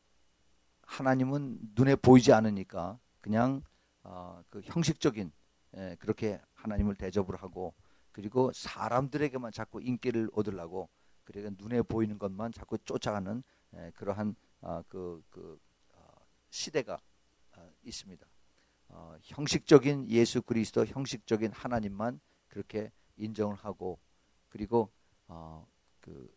하나님은 눈에 보이지 않으니까 그냥 어, 그 형식적인 예, 그렇게 하나님을 대접을 하고, 그리고 사람들에게만 자꾸 인기를 얻으려고 그러니까 눈에 보이는 것만 자꾸 쫓아가는 예, 그러한 어, 그, 그 어, 시대가 어, 있습니다. 어, 형식적인 예수 그리스도, 형식적인 하나님만 그렇게 인정을 하고, 그리고 어, 그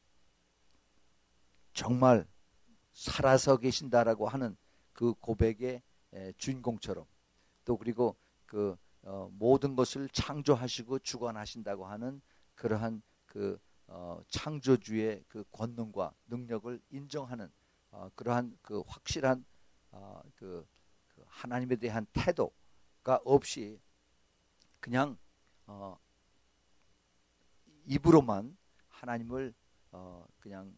정말 살아서 계신다라고 하는 그 고백의 에, 주인공처럼, 또 그리고 그 어, 모든 것을 창조하시고 주관하신다고 하는 그러한 그 어, 창조주의 그 권능과 능력을 인정하는 어, 그러한 그 확실한 어, 그, 그 하나님에 대한 태도가 없이 그냥 어, 입으로만 하나님을 어, 그냥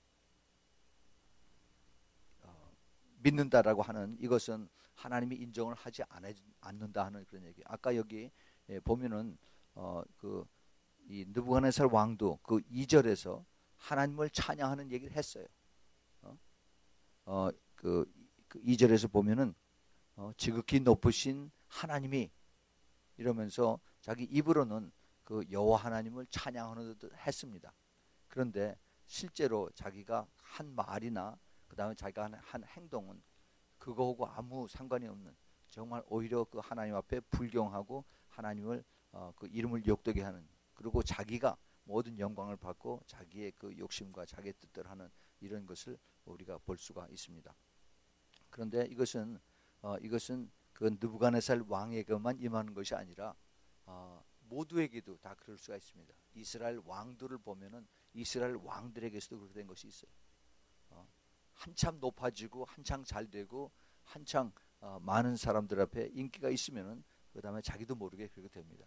어, 믿는다라고 하는, 이것은 하나님이 인정을 하지 않는다 하는 그런 얘기. 아까 여기 예, 보면은 어, 그 이 느부갓네살 왕도 그 이 절에서 하나님을 찬양하는 얘기를 했어요. 어, 어, 그, 그 이 절에서 보면은 어, 지극히 높으신 하나님이 이러면서 자기 입으로는 그 여호와 하나님을 찬양하는 듯 했습니다. 그런데 실제로 자기가 한 말이나 그 다음에 자기가 한 행동은 그거하고 아무 상관이 없는, 정말 오히려 그 하나님 앞에 불경하고 하나님을 어, 그 이름을 욕되게 하는, 그리고 자기가 모든 영광을 받고 자기의 그 욕심과 자기의 뜻대로 하는 이런 것을 우리가 볼 수가 있습니다. 그런데 이것은 어, 이것은 그 느부갓네살 왕에게만 임하는 것이 아니라 어, 모두에게도 다 그럴 수가 있습니다. 이스라엘 왕들을 보면은 이스라엘 왕들에게서도 그렇게 된 것이 있어요. 어, 한참 높아지고 한창 잘 되고 한창 어, 많은 사람들 앞에 인기가 있으면은 그 다음에 자기도 모르게 그렇게 됩니다.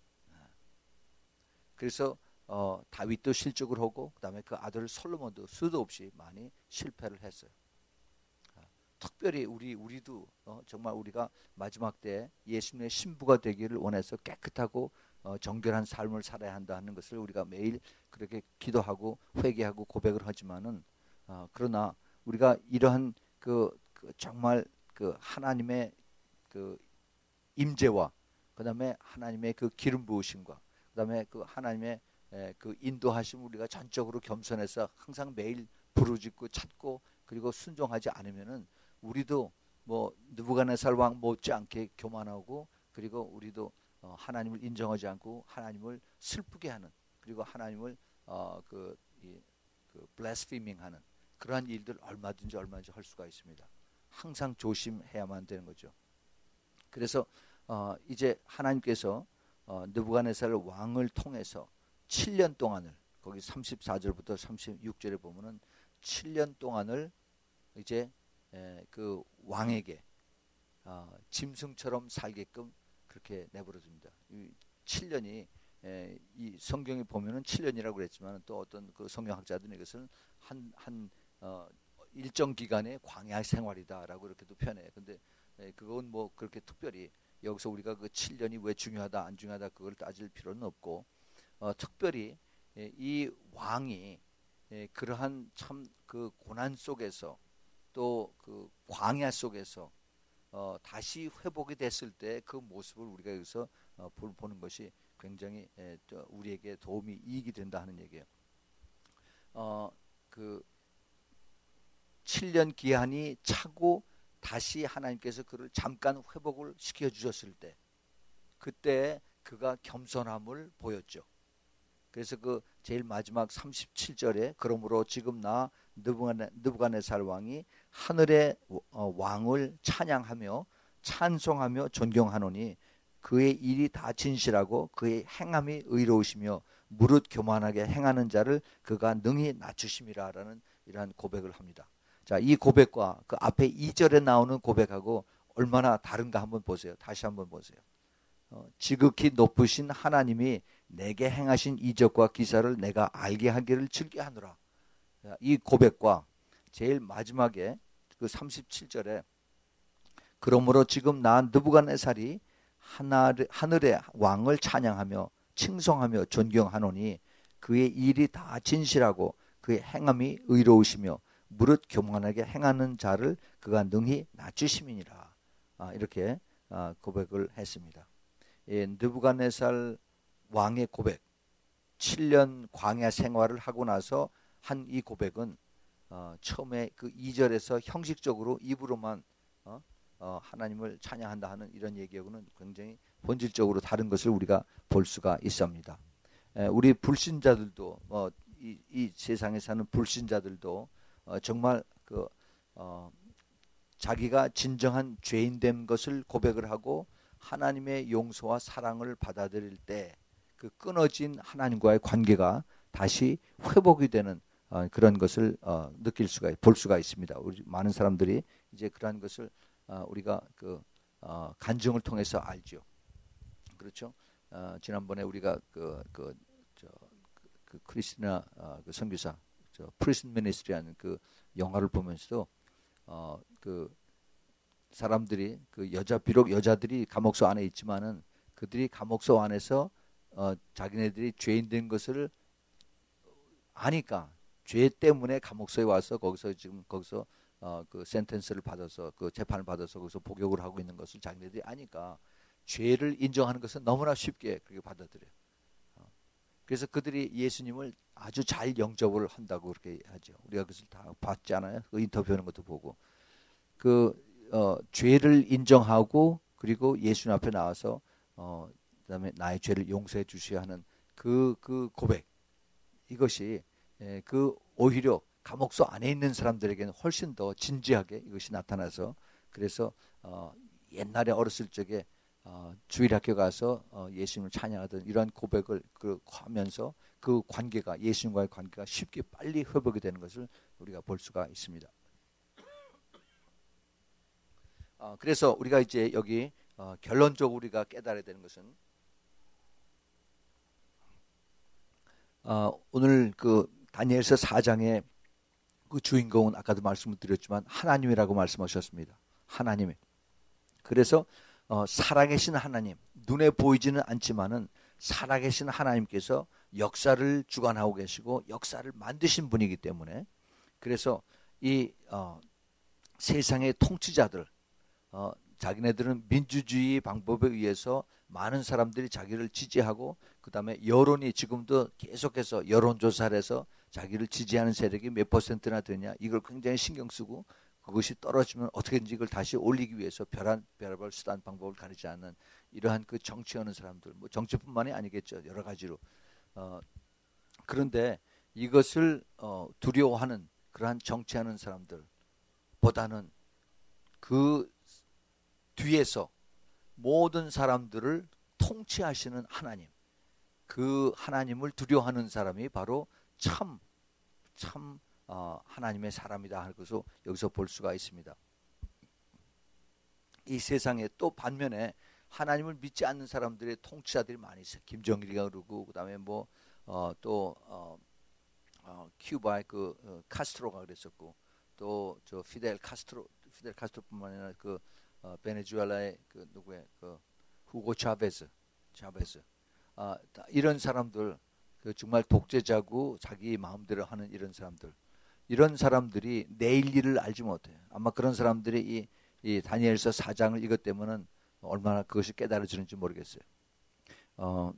그래서 어, 다윗도 실족을 하고 그 다음에 그 아들 솔로몬도 수도 없이 많이 실패를 했어요. 어, 특별히 우리 우리도 어, 정말 우리가 마지막 때 예수님의 신부가 되기를 원해서 깨끗하고 어, 정결한 삶을 살아야 한다는 것을 우리가 매일 그렇게 기도하고 회개하고 고백을 하지만은 어, 그러나 우리가 이러한 그, 그 정말 그 하나님의 그 임재와 그 다음에 하나님의 그 기름 부으심과 그 다음에 그 하나님의 에, 그 인도하심, 우리가 전적으로 겸손해서 항상 매일 부르짖고 찾고 그리고 순종하지 않으면은 우리도 뭐 느부갓네살 왕 못지않게 교만하고, 그리고 우리도 어, 하나님을 인정하지 않고 하나님을 슬프게 하는, 그리고 하나님을 어, 그, 이, 그 블래스피밍하는 그러한 일들 얼마든지 얼마든지 할 수가 있습니다. 항상 조심해야만 되는 거죠. 그래서 어, 이제 하나님께서 어, 느부갓네살 왕을 통해서 칠 년 동안을 거기 삼십사 절부터 삼십육 절에 보면은 칠 년 동안을 이제 에, 그 왕에게 어, 짐승처럼 살게끔 그렇게 내버려 둡니다. 이 칠 년이 에, 이 성경에 보면은 칠 년이라고 그랬지만 또 어떤 그 성경학자들은 이것은 한 한 어, 일정 기간의 광야 생활이다라고 이렇게도 표현해요. 근데 에, 그건 뭐 그렇게 특별히 여기서 우리가 그 칠 년이 왜 중요하다 안 중요하다 그걸 따질 필요는 없고 어, 특별히 에, 이 왕이 에, 그러한 참 그 고난 속에서 또 그 광야 속에서 어, 다시 회복이 됐을 때 그 모습을 우리가 여기서 어, 보는 것이 굉장히 에, 우리에게 도움이 이익이 된다 하는 얘기예요. 어, 그 칠 년 기한이 차고 다시 하나님께서 그를 잠깐 회복을 시켜 주셨을 때 그때 그가 겸손함을 보였죠. 그래서 그 제일 마지막 삼십칠 절에 그러므로 지금 나 느부갓네살 왕이 하늘의 왕을 찬양하며 찬송하며 존경하노니 그의 일이 다 진실하고 그의 행함이 의로우시며 무릇 교만하게 행하는 자를 그가 능히 낮추심이라라는 이러한 고백을 합니다. 자, 이 고백과 그 앞에 이 절에 나오는 고백하고 얼마나 다른가 한번 보세요. 다시 한번 보세요. 어, 지극히 높으신 하나님이 내게 행하신 이적과 기사를 내가 알게 하기를 즐겨하노라. 이 고백과 제일 마지막에 그 삼십칠 절에 그러므로 지금 나 느부갓네살이 하늘의 왕을 찬양하며 칭송하며 존경하노니 그의 일이 다 진실하고 그의 행함이 의로우시며 무릇 교만하게 행하는 자를 그가 능히 낮추심이니라. 아, 이렇게 아, 고백을 했습니다. 예, 느부갓네살 왕의 고백, 칠 년 광야 생활을 하고 나서 한 이 고백은 어, 처음에 그 이 절에서 형식적으로 입으로만 어, 어, 하나님을 찬양한다 하는 이런 얘기하고는 굉장히 본질적으로 다른 것을 우리가 볼 수가 있습니다. 에, 우리 불신자들도 어, 이, 이 세상에 사는 불신자들도 어, 정말 그 어, 자기가 진정한 죄인된 것을 고백을 하고 하나님의 용서와 사랑을 받아들일 때 그 끊어진 하나님과의 관계가 다시 회복이 되는 어, 그런 것을 어, 느낄 수가 볼 수가 있습니다. 우리 많은 사람들이 이제 그러한 것을 어, 우리가 그 어, 간증을 통해서 알죠. 그렇죠? 어, 지난번에 우리가 그 그 저 그 크리스티나 어, 그 선교사 저 프리즌 미니스트리라는 그 영화를 보면서도 어, 그 사람들이 그 여자 비록 여자들이 감옥소 안에 있지만은 그들이 감옥소 안에서 어, 자기네들이 죄인 된 것을 아니까 죄 때문에 감옥소에 와서 거기서 지금 거기서 어, 그 센텐스를 받아서 그 재판을 받아서 거기서 복역을 하고 있는 것을 자기네들이 아니까 죄를 인정하는 것은 너무나 쉽게 그렇게 받아들여요. 어. 그래서 그들이 예수님을 아주 잘 영접을 한다고 그렇게 하죠. 우리가 그것을 다 봤지 않아요? 그 인터뷰하는 것도 보고 그 어, 죄를 인정하고 그리고 예수님 앞에 나와서 어, 그다음에 나의 죄를 용서해 주셔야 하는 그, 그 고백 이것이 에, 그 오히려 감옥소 안에 있는 사람들에게는 훨씬 더 진지하게 이것이 나타나서 그래서 어, 옛날에 어렸을 적에 어, 주일학교 가서 어, 예수님을 찬양하던 이러한 고백을 그, 하면서 그 관계가 예수님과의 관계가 쉽게 빨리 회복이 되는 것을 우리가 볼 수가 있습니다. 어, 그래서 우리가 이제 여기 어, 결론적으로 우리가 깨달아야 되는 것은 어, 오늘 그 다니엘서 사 장의 그 주인공은 아까도 말씀을 드렸지만 하나님이라고 말씀하셨습니다. 하나님. 그래서 어, 살아계신 하나님, 눈에 보이지는 않지만은 살아계신 하나님께서 역사를 주관하고 계시고 역사를 만드신 분이기 때문에 그래서 이 어, 세상의 통치자들 어, 자기네들은 민주주의 방법에 의해서 많은 사람들이 자기를 지지하고 그 다음에 여론이 지금도 계속해서 여론조사를 해서 자기를 지지하는 세력이 몇 퍼센트나 되냐 이걸 굉장히 신경 쓰고 그것이 떨어지면 어떻게든지 이걸 다시 올리기 위해서 별한, 별별 수단 방법을 가리지 않는 이러한 그 정치하는 사람들 뭐 정치뿐만이 아니겠죠. 여러 가지로 어, 그런데 이것을 어, 두려워하는 그러한 정치하는 사람들보다는 그 뒤에서 모든 사람들을 통치하시는 하나님 그 하나님을 두려워하는 사람이 바로 참, 참 어, 하나님의 사람이다 하는 것을 여기서 볼 수가 있습니다. 이 세상에 또 반면에 하나님을 믿지 않는 사람들의 통치자들이 많이 있어요. 김정일이가 그러고 그다음에 뭐 어, 또 어, 어, 큐바의 그 어, 카스트로가 그랬었고 또 저 피델 카스트로 피델 카스트로뿐만 아니라 그 어, 베네수엘라의 그 누구의 그 후고 차베즈 차베즈 아, 이런 사람들 그 정말 독재자고 자기 마음대로 하는 이런 사람들 이런 사람들이 내일 일을 알지 못해요. 아마 그런 사람들이 이, 이 다니엘서 사 장을 읽었 때문은 얼마나 그것이 깨달아지는지 모르겠어요. 어,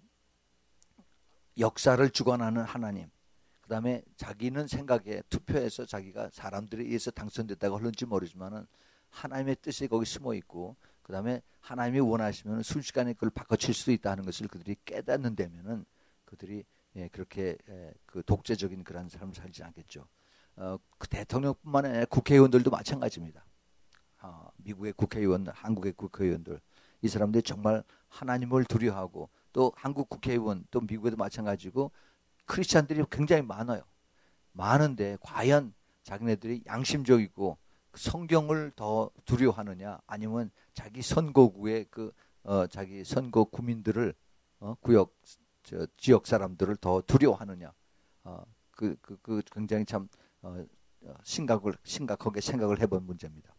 역사를 주관하는 하나님, 그 다음에 자기는 생각에 투표해서 자기가 사람들에 의해서 당선됐다고 하는지 모르지만은 하나님의 뜻이 거기 숨어 있고, 그 다음에 하나님이 원하시면 순식간에 그걸 바꿔칠 수도 있다는 것을 그들이 깨닫는다면은 그들이 예, 그렇게 예, 그 독재적인 그런 삶을 살지 않겠죠. 어, 그 대통령뿐만 아니라 국회의원들도 마찬가지입니다. 어, 미국의 국회의원들, 한국의 국회의원들, 이 사람들이 정말 하나님을 두려워하고 또 한국 국회의원, 또 미국에도 마찬가지고 크리스찬들이 굉장히 많아요. 많은데 과연 자기네들이 양심적이고 성경을 더 두려워하느냐, 아니면 자기 선거구의 그 어, 자기 선거 구민들을 어, 구역 저, 지역 사람들을 더 두려워하느냐, 어, 그, 그, 그 굉장히 참 어, 심각을 심각하게 생각을 해본 문제입니다.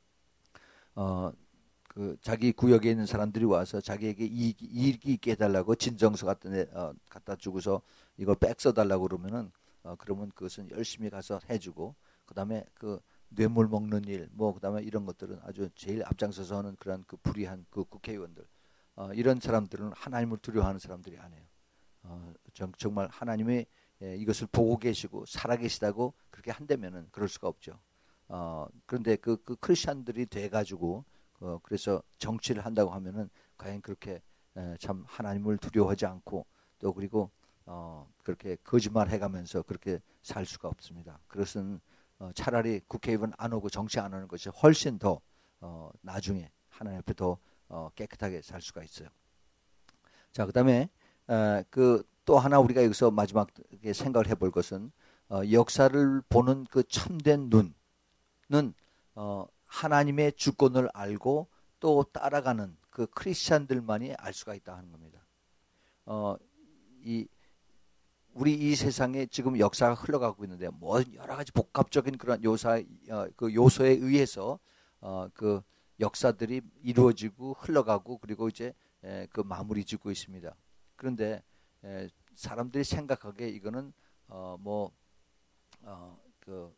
어, 그 자기 구역에 있는 사람들이 와서 자기에게 이익이, 이익이 있게 해달라고 진정서 갖다, 내, 어, 갖다 주고서 이걸 백 써달라고 그러면은 어, 그러면 그것은 열심히 가서 해주고, 그 다음에 그 뇌물 먹는 일, 뭐 그 다음에 이런 것들은 아주 제일 앞장서서 하는 그런 그 불의한 그 국회의원들, 어, 이런 사람들은 하나님을 두려워하는 사람들이 아니에요. 어, 정, 정말 하나님이 예, 이것을 보고 계시고 살아계시다고 그렇게 한다면은 그럴 수가 없죠. 어, 그런데 그, 그 크리스찬들이 돼가지고 어, 그래서 정치를 한다고 하면은 과연 그렇게 에, 참 하나님을 두려워하지 않고 또 그리고 어, 그렇게 거짓말 해가면서 그렇게 살 수가 없습니다. 그것은 어, 차라리 국회의원 안 오고 정치 안 하는 것이 훨씬 더 어, 나중에 하나님 앞에 더 어, 깨끗하게 살 수가 있어요. 자, 그다음에 어, 그 또 하나 우리가 여기서 마지막에 생각을 해볼 것은 어, 역사를 보는 그 참된 눈은 어, 하나님의 주권을 알고 또 따라가는 그 크리스찬들만이 알 수가 있다 하는 겁니다. 어, 이 우리 이 세상에 지금 역사가 흘러가고 있는데 뭐 여러 가지 복합적인 그런 요사 어, 그 요소에 의해서 어, 그 역사들이 이루어지고 흘러가고 그리고 이제 에, 그 마무리 짓고 있습니다. 그런데 에, 사람들이 생각하기에 이거는 어, 뭐 어, 그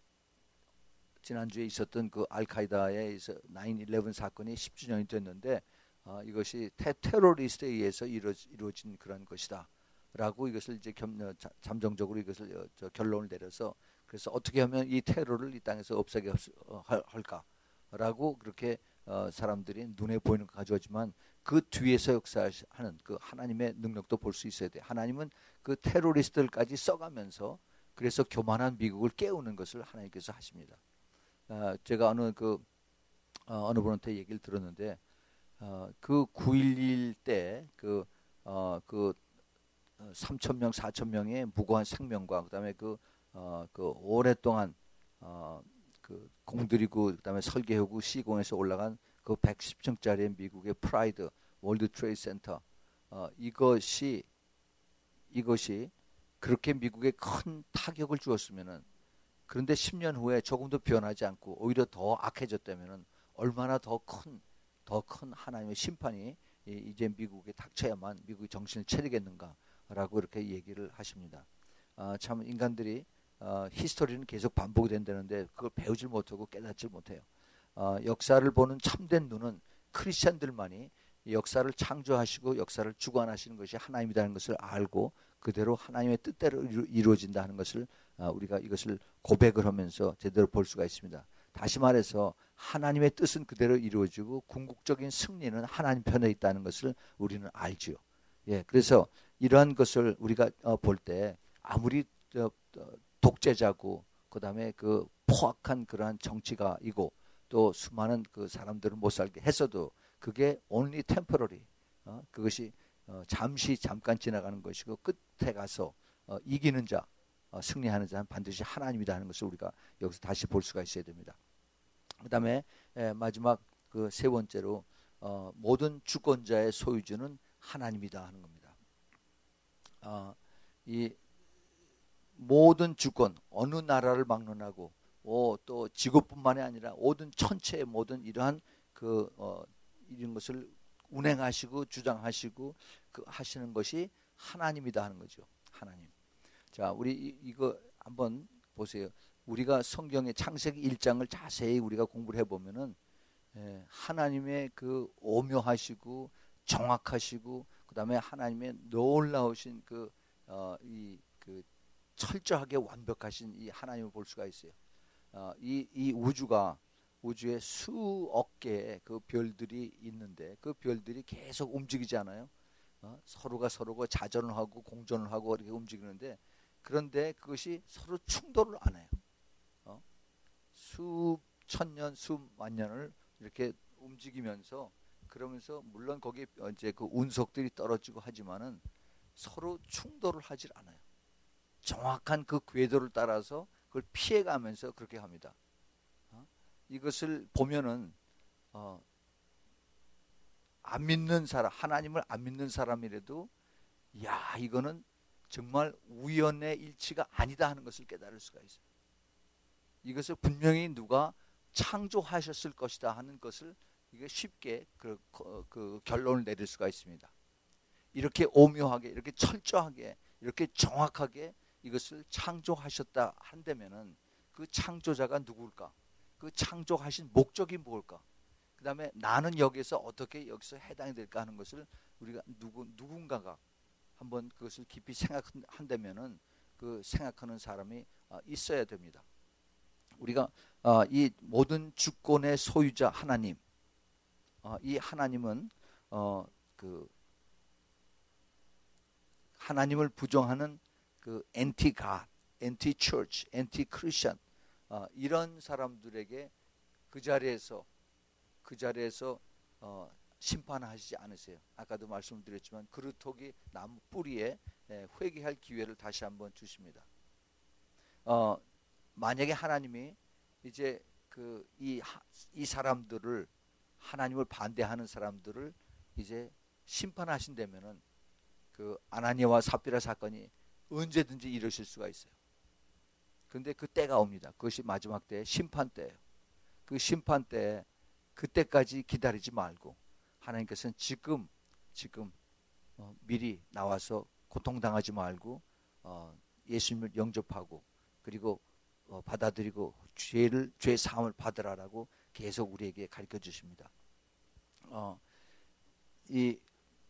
지난주에 있었던 그 알카이다의 나인 일레븐 사건이 십 주년이 됐는데 어, 이것이 테, 테러리스트에 의해서 이루어, 이루어진 그런 것이다 라고 이것을 이제 겸, 어, 잠정적으로 이것을 어, 저 결론을 내려서 그래서 어떻게 하면 이 테러를 이 땅에서 없애게 어, 할까 라고 그렇게 어, 사람들이 눈에 보이는 거 가져오지만 그 뒤에서 역사하는 그 하나님의 능력도 볼 수 있어야 돼. 하나님은 그 테러리스트들까지 써가면서 그래서 교만한 미국을 깨우는 것을 하나님께서 하십니다. 어, 제가 어느 그 어, 어느 분한테 얘기를 들었는데 어, 그 구일일 때 그 어, 그 삼천 명, 사천 명의 무고한 생명과 그다음에 그, 어, 그 오랫동안 어, 그 공들이고 그다음에 설계하고 시공에서 올라간 그 백십 층짜리 미국의 프라이드 월드 트레이드 센터 어, 이것이 이것이 그렇게 미국에 큰 타격을 주었으면은 그런데 십 년 후에 조금도 변하지 않고 오히려 더 악해졌다면은 얼마나 더 큰 더 큰 하나님의 심판이 이제 미국에 닥쳐야만 미국이 정신을 차리겠는가라고 이렇게 얘기를 하십니다. 아, 참 인간들이 어, 히스토리는 계속 반복이 된다는데 그걸 배우질 못하고 깨닫질 못해요. 어, 역사를 보는 참된 눈은 크리스천들만이 역사를 창조하시고 역사를 주관하시는 것이 하나님이라는 것을 알고 그대로 하나님의 뜻대로 이루어진다 하는 것을 어, 우리가 이것을 고백을 하면서 제대로 볼 수가 있습니다. 다시 말해서 하나님의 뜻은 그대로 이루어지고 궁극적인 승리는 하나님 편에 있다는 것을 우리는 알지요. 예, 그래서 이러한 것을 우리가 어, 볼 때 아무리 어, 독재자고 그다음에 그 포악한 그러한 정치가이고 또 수많은 그 사람들을 못 살게 했어도 그게 only temporary 어, 그것이 어, 잠시 잠깐 지나가는 것이고 끝에 가서 어, 이기는 자, 어, 승리하는 자는 반드시 하나님이다 하는 것을 우리가 여기서 다시 볼 수가 있어야 됩니다. 그 다음에 마지막 그 세 번째로 어, 모든 주권자의 소유주는 하나님이다 하는 겁니다. 어, 이 모든 주권, 어느 나라를 막론하고 오, 또 지구뿐만이 아니라 모든 천체의 모든 이러한 그 어, 이런 것을 운행하시고 주장하시고 그 하시는 것이 하나님이다 하는 거죠. 하나님. 자, 우리 이, 이거 한번 보세요. 우리가 성경의 창세기 일 장을 자세히 우리가 공부를 해보면은 예, 하나님의 그 오묘하시고 정확하시고 그 다음에 하나님의 놀라우신 그, 어, 이, 그 철저하게 완벽하신 이 하나님을 볼 수가 있어요. 어, 이, 이 우주가 우주에 수억 개의 그 별들이 있는데 그 별들이 계속 움직이지 않아요? 어? 서로가 서로가 자전을 하고 공전을 하고 이렇게 움직이는데 그런데 그것이 서로 충돌을 안 해요. 어? 수천 년, 수만 년을 이렇게 움직이면서 그러면서 물론 거기에 이제 그 운석들이 떨어지고 하지만은 서로 충돌을 하질 않아요. 정확한 그 궤도를 따라서 그걸 피해가면서 그렇게 합니다. 어? 이것을 보면은 어, 안 믿는 사람, 하나님을 안 믿는 사람이라도 야 이거는 정말 우연의 일치가 아니다 하는 것을 깨달을 수가 있어요. 이것을 분명히 누가 창조하셨을 것이다 하는 것을 이게 쉽게 그, 그, 그 결론을 내릴 수가 있습니다. 이렇게 오묘하게, 이렇게 철저하게, 이렇게 정확하게 이것을 창조하셨다 한다면은 그 창조자가 누구일까? 그 창조하신 목적이 뭘까? 그 다음에 나는 여기서 어떻게 여기서 해당이 될까 하는 것을 우리가 누구, 누군가가 한번 그것을 깊이 생각한다면은 그 생각하는 사람이 있어야 됩니다. 우리가 이 모든 주권의 소유자 하나님, 이 하나님은 그 하나님을 부정하는 그 엔티 갓, 엔티 처치, 엔티 크리스천 이런 사람들에게 그 자리에서 그 자리에서 어, 심판하시지 않으세요. 아까도 말씀드렸지만 그루터기 나무 뿌리에 회개할 기회를 다시 한번 주십니다. 어, 만약에 하나님이 이제 그 이 이 사람들을 하나님을 반대하는 사람들을 이제 심판하신다면은 그 아나니아와 삽비라 사건이 언제든지 이루실 수가 있어요. 그런데 그 때가 옵니다. 그것이 마지막 때 심판 때예요. 그 심판 때 그때까지 기다리지 말고 하나님께서는 지금 지금 어, 미리 나와서 고통당하지 말고 어, 예수님을 영접하고 그리고 어, 받아들이고 죄를 죄 사함을 받으라라고 계속 우리에게 가르쳐 주십니다. 어, 이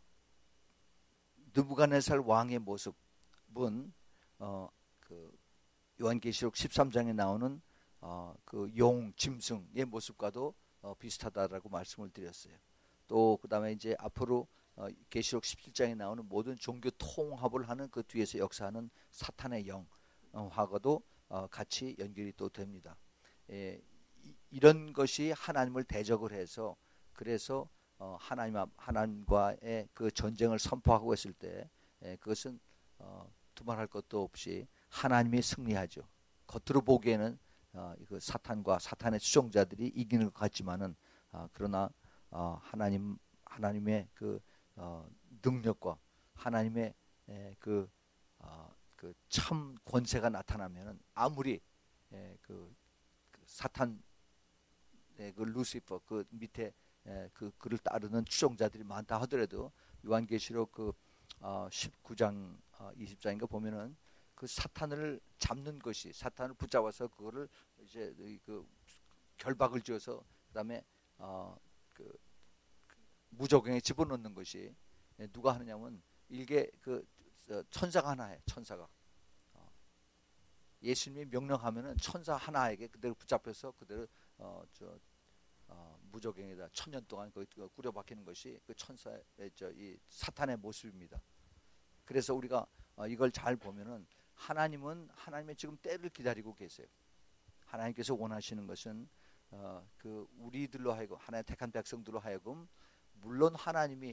느부갓네살 왕의 모습은 어, 그 요한계시록 십삼 장에 나오는 어, 그 용, 짐승의 모습과도 어, 비슷하다라고 말씀을 드렸어요. 또 그다음에 이제 앞으로 어, 계시록 십칠 장에 나오는 모든 종교 통합을 하는 그 뒤에서 역사하는 사탄의 영하고도 어, 같이 연결이 또 됩니다. 예, 이, 이런 것이 하나님을 대적을 해서 그래서 어, 하나님 하나님과의 그 전쟁을 선포하고 있을 때 예, 그것은 어, 두말할 것도 없이 하나님이 승리하죠. 겉으로 보기에는 어, 그 사탄과 사탄의 추종자들이 이기는 것 같지만은 어, 그러나 어, 하나님 하나님의 그 어, 능력과 하나님의 에, 그, 어, 그 참 권세가 나타나면은 아무리 에, 그, 그 사탄 그 루시퍼 그 밑에 에, 그 그를 따르는 추종자들이 많다 하더라도 요한계시록 그 어, 십구 장 어, 이십 장인가 보면은 그 사탄을 잡는 것이 사탄을 붙잡아서 그거를 이제 그 결박을 지어서 그다음에 어, 그 무적행에 집어넣는 것이 누가 하느냐면 일개 그 천사가 하나 해 천사가 어, 예수님이 명령하면은 천사 하나에게 그대로 붙잡혀서 그대로 어, 저 어, 무적행에다 천년 동안 그 꾸려 박히는 것이 그 천사의 저 이 사탄의 모습입니다. 그래서 우리가 어, 이걸 잘 보면은 하나님은 하나님의 지금 때를 기다리고 계세요. 하나님께서 원하시는 것은 어, 그 우리들로 하여금 하나님의 택한 백성들로 하여금 물론 하나님이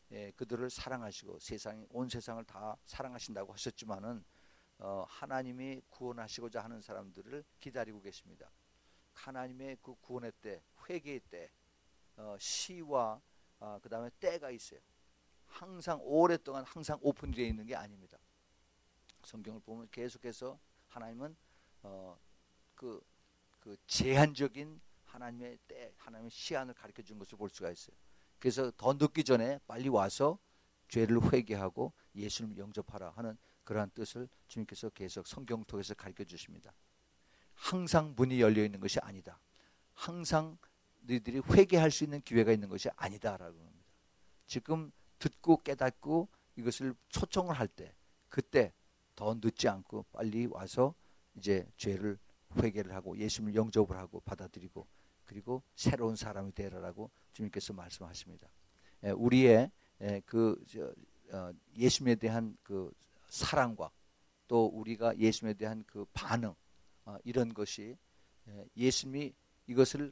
예, 그들을 사랑하시고 세상 온 세상을 다 사랑하신다고 하셨지만은 어, 하나님이 구원하시고자 하는 사람들을 기다리고 계십니다. 하나님의 그 구원의 때, 회개의 때, 어, 시와 어, 그 다음에 때가 있어요. 항상 오랫동안 항상 오픈되어 있는 게 아닙니다. 성경을 보면 계속해서 하나님은 어, 그, 그 제한적인 하나님의 때, 하나님의 시한을 가르쳐 준 것을 볼 수가 있어요. 그래서 더 늦기 전에 빨리 와서 죄를 회개하고 예수님을 영접하라 하는 그러한 뜻을 주님께서 계속 성경 통해서 가르쳐 주십니다. 항상 문이 열려 있는 것이 아니다. 항상 너희들이 회개할 수 있는 기회가 있는 것이 아니다라고 합니다. 지금 듣고 깨닫고 이것을 초청을 할 때, 그때 더 늦지 않고 빨리 와서 이제 죄를 회개를 하고 예수님을 영접을 하고 받아들이고 그리고 새로운 사람이 되라라고 주님께서 말씀하십니다. 우리의 그 예수님에 대한 그 사랑과 또 우리가 예수님에 대한 그 반응, 이런 것이 예수님이 이것을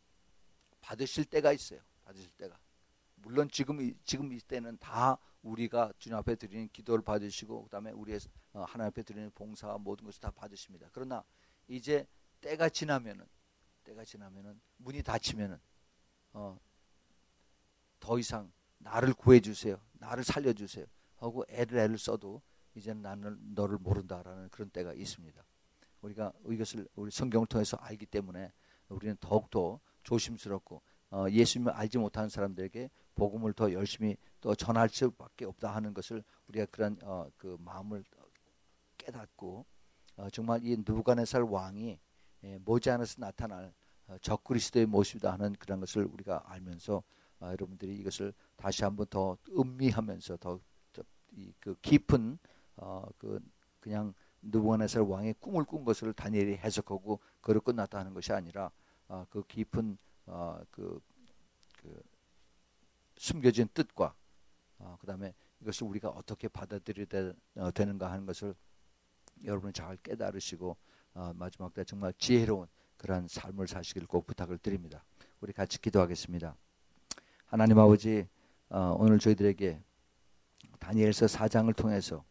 받으실 때가 있어요. 받으실 때가. 물론 지금 지금 이 때는 다 우리가 주님 앞에 드리는 기도를 받으시고 그다음에 우리의 하나님 앞에 드리는 봉사와 모든 것을 다 받으십니다. 그러나 이제 때가 지나면은 때가 지나면은 문이 닫히면은 어, 더 이상 나를 구해 주세요. 나를 살려 주세요. 하고 애를 애를 써도 이제는 나는 너를 모른다라는 그런 때가 있습니다. 우리가 이것을 우리 성경을 통해서 알기 때문에 우리는 더욱더 조심스럽고 어, 예수님을 알지 못하는 사람들에게 복음을 더 열심히 또 전할 수밖에 없다 하는 것을 우리가 그런 어, 그 마음을 깨닫고 어, 정말 이 느부갓네살 왕이 예, 머지않아서 나타날 어, 적그리스도의 모습이다 하는 그런 것을 우리가 알면서 어, 여러분들이 이것을 다시 한번 더 음미하면서 더 그 깊은 어, 그 그냥 느부갓네살 왕의 꿈을 꾼 것을 다니엘이 해석하고 그로 끝났다 하는 것이 아니라 어, 그 깊은 어, 그, 그 숨겨진 뜻과 어, 그 다음에 이것을 우리가 어떻게 받아들여야 되, 어, 되는가 하는 것을 여러분이 잘 깨달으시고 어, 마지막 때 정말 지혜로운 그러한 삶을 사시길 꼭 부탁을 드립니다. 우리 같이 기도하겠습니다. 하나님 아버지, 어, 오늘 저희들에게 다니엘서 사 장을 통해서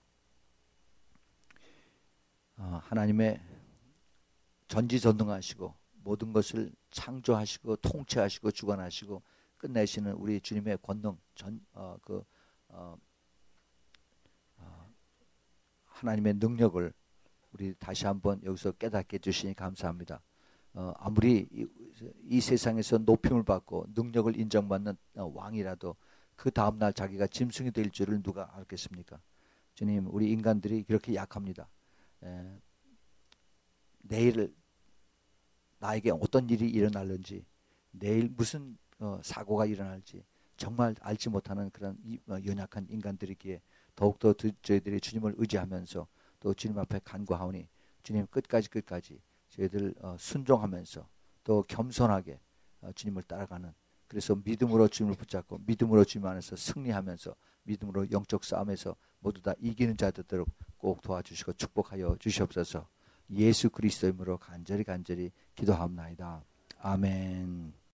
어, 하나님의 전지전능하시고 모든 것을 창조하시고 통치하시고 주관하시고 끝내시는 우리 주님의 권능, 전, 어, 그, 어, 어, 하나님의 능력을 우리 다시 한번 여기서 깨닫게 해주시니 감사합니다. 어, 아무리 이, 이 세상에서 높임을 받고 능력을 인정받는 어, 왕이라도 그 다음날 자기가 짐승이 될 줄을 누가 알겠습니까? 주님, 우리 인간들이 그렇게 약합니다. 에, 내일 나에게 어떤 일이 일어날는지 내일 무슨 어, 사고가 일어날지 정말 알지 못하는 그런 이, 어, 연약한 인간들이기에 더욱더 드, 저희들이 주님을 의지하면서 또 주님 앞에 간구하오니 주님 끝까지 끝까지 저희들 어, 순종하면서 또 겸손하게 어, 주님을 따라가는 그래서 믿음으로 주님을 붙잡고 믿음으로 주님 안에서 승리하면서 믿음으로 영적 싸움에서 모두 다 이기는 자들 되도록 꼭 도와주시고 축복하여 주시옵소서. 예수 그리스도의 이름으로 간절히 간절히 기도합나이다. 아멘.